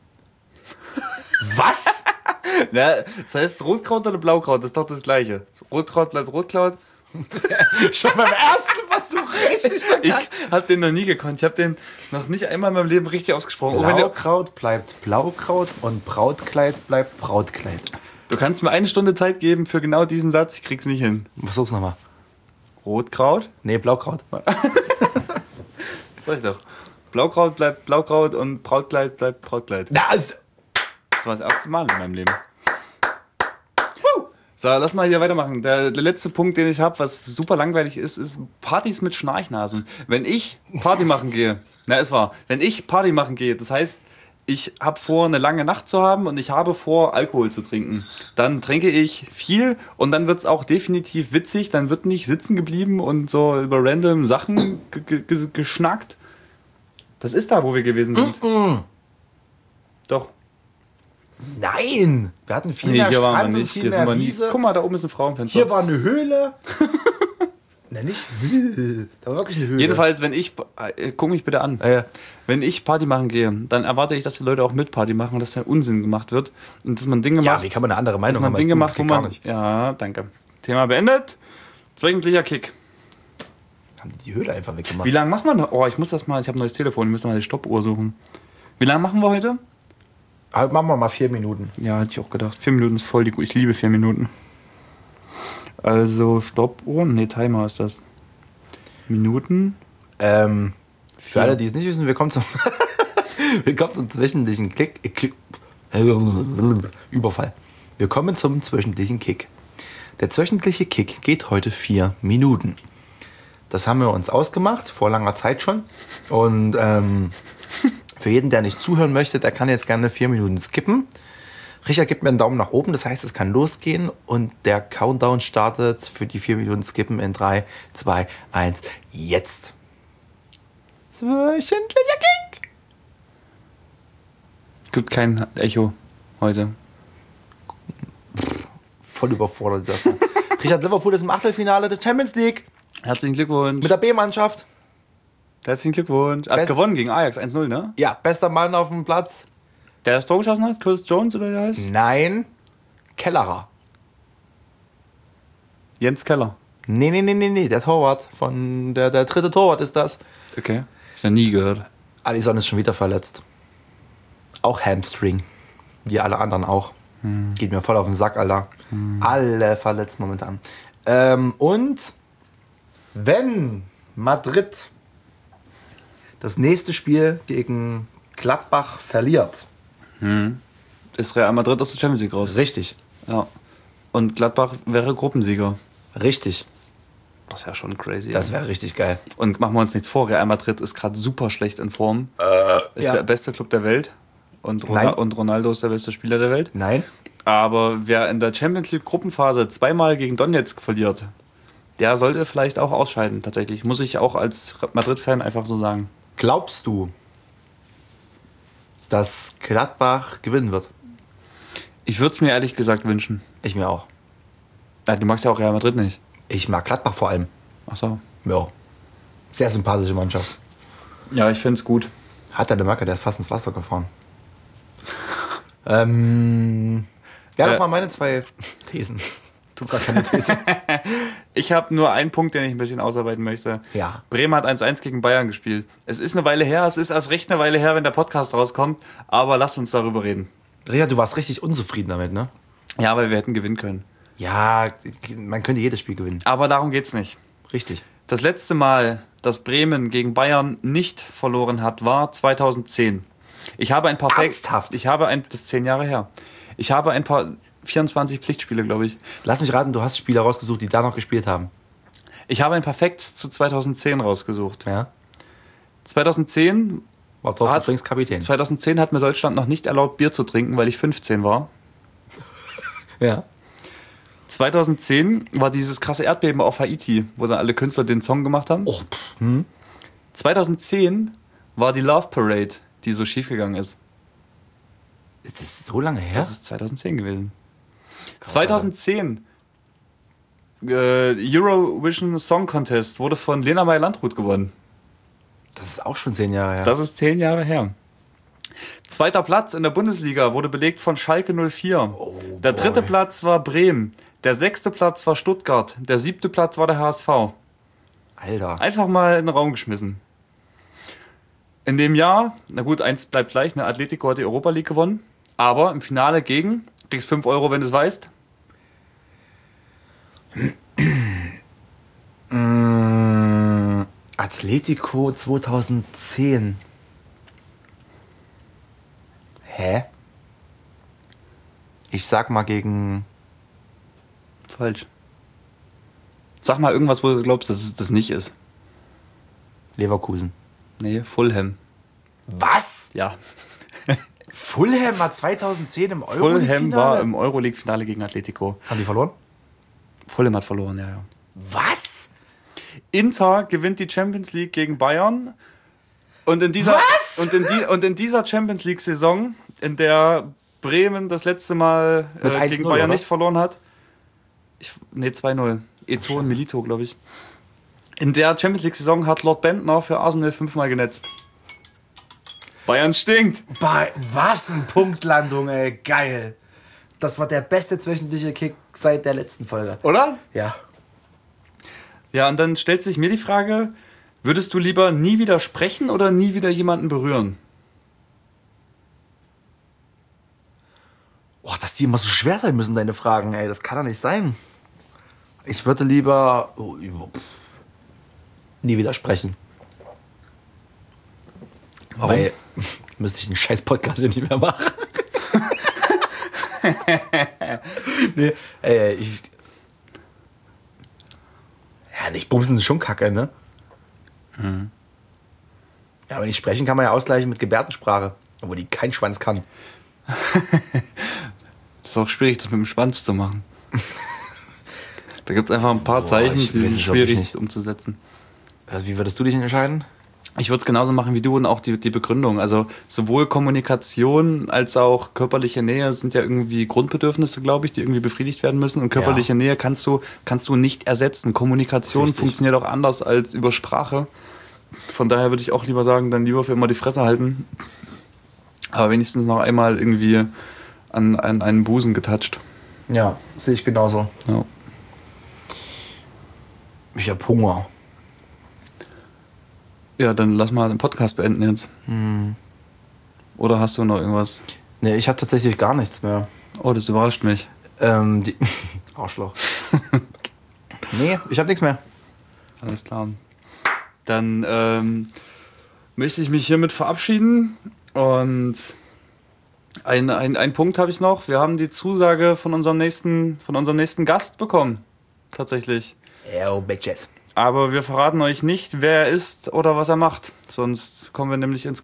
Was? Ja, das heißt Rotkraut oder Blaukraut, das ist doch das Gleiche. Rotkraut bleibt Rotkraut. Schon beim ersten Versuch richtig verkackt. Ich hab den noch nie gekonnt. Ich habe den noch nicht einmal in meinem Leben richtig ausgesprochen. Blaukraut bleibt Blaukraut und Brautkleid bleibt Brautkleid. Du kannst mir 1 Stunde Zeit geben für genau diesen Satz, ich krieg's nicht hin. Versuch's nochmal. Rotkraut? Nee, Blaukraut. Das sag ich doch. Blaukraut bleibt Blaukraut und Brautkleid bleibt Brautkleid. Das war das erste Mal in meinem Leben. So, lass mal hier weitermachen. Der letzte Punkt, den ich habe, was super langweilig ist Partys mit Schnarchnasen. Wenn ich Party machen gehe, das heißt, ich habe vor, eine lange Nacht zu haben und ich habe vor, Alkohol zu trinken. Dann trinke ich viel und dann wird es auch definitiv witzig. Dann wird nicht sitzen geblieben und so über random Sachen geschnackt. Das ist da, wo wir gewesen sind. Doch. Nein! Wir hatten viel mehr hier waren Strand wir und nicht. viel Hier mehr sind wir Wiese. Guck mal, da oben ist ein Frauenfenster. Hier war eine Höhle. Nein, nicht Höhle. Da war wirklich eine Höhle. Jedenfalls, wenn ich... guck mich bitte an. Ja. Wenn ich Party machen gehe, dann erwarte ich, dass die Leute auch mit Party machen, dass da Unsinn gemacht wird. Und dass man Dinge Ja, macht... wie kann man eine andere Meinung haben? Dinge als macht, du? wo Gar man... nicht. Ja, danke. Thema beendet. Wöchentlicher Kick. Haben die Höhle einfach weggemacht. Wie lange machen wir noch? Oh, ich habe ein neues Telefon, ich muss mal die Stoppuhr suchen. Wie lange machen wir heute? Halt, machen wir mal 4 Minuten. Ja, hätte ich auch gedacht. 4 Minuten ist voll, ich liebe 4 Minuten. Also Stoppuhr, nee, Timer ist das. Minuten. Für alle, die es nicht wissen, wir kommen zum zwischendlichen Überfall. Wir kommen zum zwischendlichen Kick. Der zwischendliche Kick geht heute 4 Minuten. Das haben wir uns ausgemacht, vor langer Zeit schon. Und für jeden, der nicht zuhören möchte, der kann jetzt gerne 4 Minuten skippen. Richard gibt mir einen Daumen nach oben, das heißt, es kann losgehen. Und der Countdown startet für die 4 Minuten Skippen in 3, 2, 1, jetzt. Zwischendlicher Kick. Gibt kein Echo heute. Voll überfordert ist das. Richard, Liverpool ist im Achtelfinale der Champions League. Herzlichen Glückwunsch. Mit der B-Mannschaft. Herzlichen Glückwunsch. Hat gewonnen gegen Ajax 1-0, ne? Ja, bester Mann auf dem Platz. Der das Tor geschossen hat? Chris Jones oder wie der heißt? Nein, Kellerer. Jens Keller. Nee, der Torwart. Der dritte Torwart ist das. Okay. Hab ich noch nie gehört. Alisson ist schon wieder verletzt. Auch Hamstring. Wie alle anderen auch. Geht mir voll auf den Sack, Alter. Alle verletzt momentan. Und Wenn Madrid das nächste Spiel gegen Gladbach verliert. Ist Real Madrid aus der Champions League raus. Richtig. Ja. Und Gladbach wäre Gruppensieger. Richtig. Das wäre schon crazy. Das wäre richtig geil. Und machen wir uns nichts vor, Real Madrid ist gerade super schlecht in Form. Ist ja. der beste Club der Welt. Und Nein. Ronaldo ist der beste Spieler der Welt. Nein. Aber wer in der Champions League Gruppenphase zweimal gegen Donetsk verliert, der sollte vielleicht auch ausscheiden, tatsächlich. Muss ich auch als Madrid-Fan einfach so sagen. Glaubst du, dass Gladbach gewinnen wird? Ich würde es mir ehrlich gesagt wünschen. Ich mir auch. Ja, du magst ja auch Real Madrid nicht. Ich mag Gladbach vor allem. Ach so. Ja. Sehr sympathische Mannschaft. Ja, ich finde es gut. Hat der Macke, der ist fast ins Wasser gefahren. Ja, das waren meine 2 Thesen. Du hast keine These. Ich habe nur einen Punkt, den ich ein bisschen ausarbeiten möchte. Ja. Bremen hat 1-1 gegen Bayern gespielt. Es ist eine Weile her, es ist erst recht eine Weile her, wenn der Podcast rauskommt, aber lass uns darüber reden. Richard, du warst richtig unzufrieden damit, ne? Ja, weil wir hätten gewinnen können. Ja, man könnte jedes Spiel gewinnen. Aber darum geht's nicht. Richtig. Das letzte Mal, dass Bremen gegen Bayern nicht verloren hat, war 2010. Ich habe ein paar Ernsthaft? das ist 10 Jahre her. Ich habe ein paar 24 Pflichtspiele, glaube ich. Lass mich raten, du hast Spieler rausgesucht, die da noch gespielt haben. Ich habe ein paar Facts zu 2010 rausgesucht. Ja. 2010 War Thorsten Frings Kapitän. 2010 hat mir Deutschland noch nicht erlaubt, Bier zu trinken, weil ich 15 war. Ja. 2010 war dieses krasse Erdbeben auf Haiti, wo dann alle Künstler den Song gemacht haben. Oh, 2010 war die Love Parade, die so schief gegangen ist. ist das so lange her? Das ist 2010 gewesen. Krass, 2010 Eurovision Song Contest wurde von Lena Meyer-Landrut gewonnen. Das ist auch schon 10 Jahre her. Das ist 10 Jahre her. 2. Platz in der Bundesliga wurde belegt von Schalke 04. Der 3. Platz war Bremen. Der 6. Platz war Stuttgart. Der 7. Platz war der HSV. Alter. Einfach mal in den Raum geschmissen. In dem Jahr, na gut, eins bleibt gleich, ne? Atletico hat die Europa League gewonnen. Aber im Finale gegen, kriegst 5 Euro, wenn du es weißt. Atletico 2010. Hä? Ich sag mal gegen... Falsch. Sag mal irgendwas, wo du glaubst, dass es das nicht ist. Leverkusen. Nee, Fulham. Was? Ja. Fulham war 2010 im Euroleague-Finale? Fulham war im Euroleague-Finale gegen Atletico. Haben die verloren? Fulham hat verloren, ja. Was? Inter gewinnt die Champions League gegen Bayern. Und in dieser, Was? Und in dieser Champions League-Saison, in der Bremen das letzte Mal Mit 1-0, gegen Bayern oder? nicht verloren hat. 2-0. Eto'o und Milito, glaube ich. In der Champions League-Saison hat Lord Bentner für Arsenal 5-mal genetzt. Bayern stinkt. Was ein Punktlandung, ey. Geil. Das war der beste zwischendliche Kick seit der letzten Folge. Oder? Ja. Ja, und dann stellt sich mir die Frage, würdest du lieber nie wieder sprechen oder nie wieder jemanden berühren? Oh, dass die immer so schwer sein müssen, deine Fragen, ey. Das kann doch nicht sein. Ich würde lieber nie widersprechen. Warum? Weil müsste ich einen scheiß Podcast hier nicht mehr machen. Nee, ja, nicht bumsen ist schon kacke, ne? Ja, aber nicht sprechen kann man ja ausgleichen mit Gebärdensprache, obwohl die kein Schwanz kann. Ist auch schwierig, das mit dem Schwanz zu machen. Da gibt es einfach ein paar Zeichen, ich die weiß sind es wirklich schwierig nicht. umzusetzen. Also wie würdest du dich entscheiden? Ich würde es genauso machen wie du und auch die Begründung. Also sowohl Kommunikation als auch körperliche Nähe sind ja irgendwie Grundbedürfnisse, glaube ich, die irgendwie befriedigt werden müssen. Und körperliche Nähe kannst du nicht ersetzen. Kommunikation Richtig. funktioniert auch anders als über Sprache. Von daher würde ich auch lieber sagen, dann lieber für immer die Fresse halten. Aber wenigstens noch einmal irgendwie an einen Busen getatscht. Ja, sehe ich genauso. Ja. Ich hab Hunger. Ja, dann lass mal den Podcast beenden jetzt. Oder hast du noch irgendwas? Nee, ich habe tatsächlich gar nichts mehr. Oh, das überrascht mich. Arschloch. Nee, ich habe nichts mehr. Alles klar. Dann möchte ich mich hiermit verabschieden und ein Punkt habe ich noch. Wir haben die Zusage von unserem nächsten Gast bekommen. Tatsächlich. Ja, Bitches. Aber wir verraten euch nicht, wer er ist oder was er macht. Sonst kommen wir nämlich ins...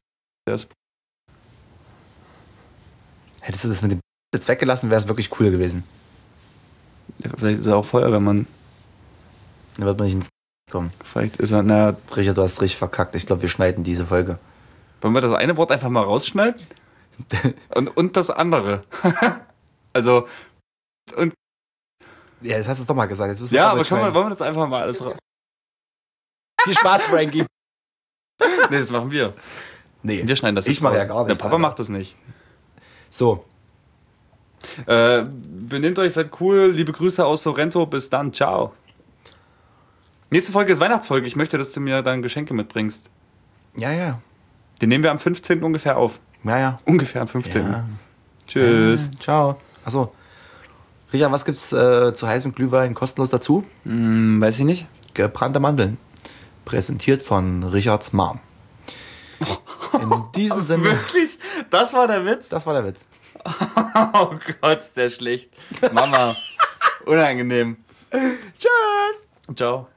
Hättest du das mit dem jetzt weggelassen, wäre es wirklich cool gewesen. Ja, vielleicht ist er auch Feuerwehrmann. Da wird man nicht ins kommen. Vielleicht ist er... Na, Richard, du hast richtig verkackt. Ich glaube, wir schneiden diese Folge. wollen wir das eine Wort einfach mal rausschneiden? und das andere. Also... Und, Ja, das hast du doch mal gesagt. Jetzt müssen ja, wir aber wollen wir das einfach mal alles raus... Viel Spaß, Frankie. Nee, das machen wir. Nee, Wir schneiden das ich jetzt mache raus. ja gar Der nichts. Papa Alter. macht das nicht. So, Benehmt euch, seid cool. Liebe Grüße aus Sorrento. Bis dann. Ciao. Nächste Folge ist Weihnachtsfolge. Ich möchte, dass du mir dann Geschenke mitbringst. ja. Den nehmen wir am 15. ungefähr auf. Ja. Ungefähr am 15. Ja. Tschüss. Ciao. Achso. Richard, was gibt's zu heißem Glühwein kostenlos dazu? Weiß ich nicht. Gebrannte Mandeln. Präsentiert von Richards Mom. In diesem Sinne. Wirklich? Das war der Witz? Das war der Witz. Oh Gott, ist der schlecht. Mama. Unangenehm. Tschüss. Ciao.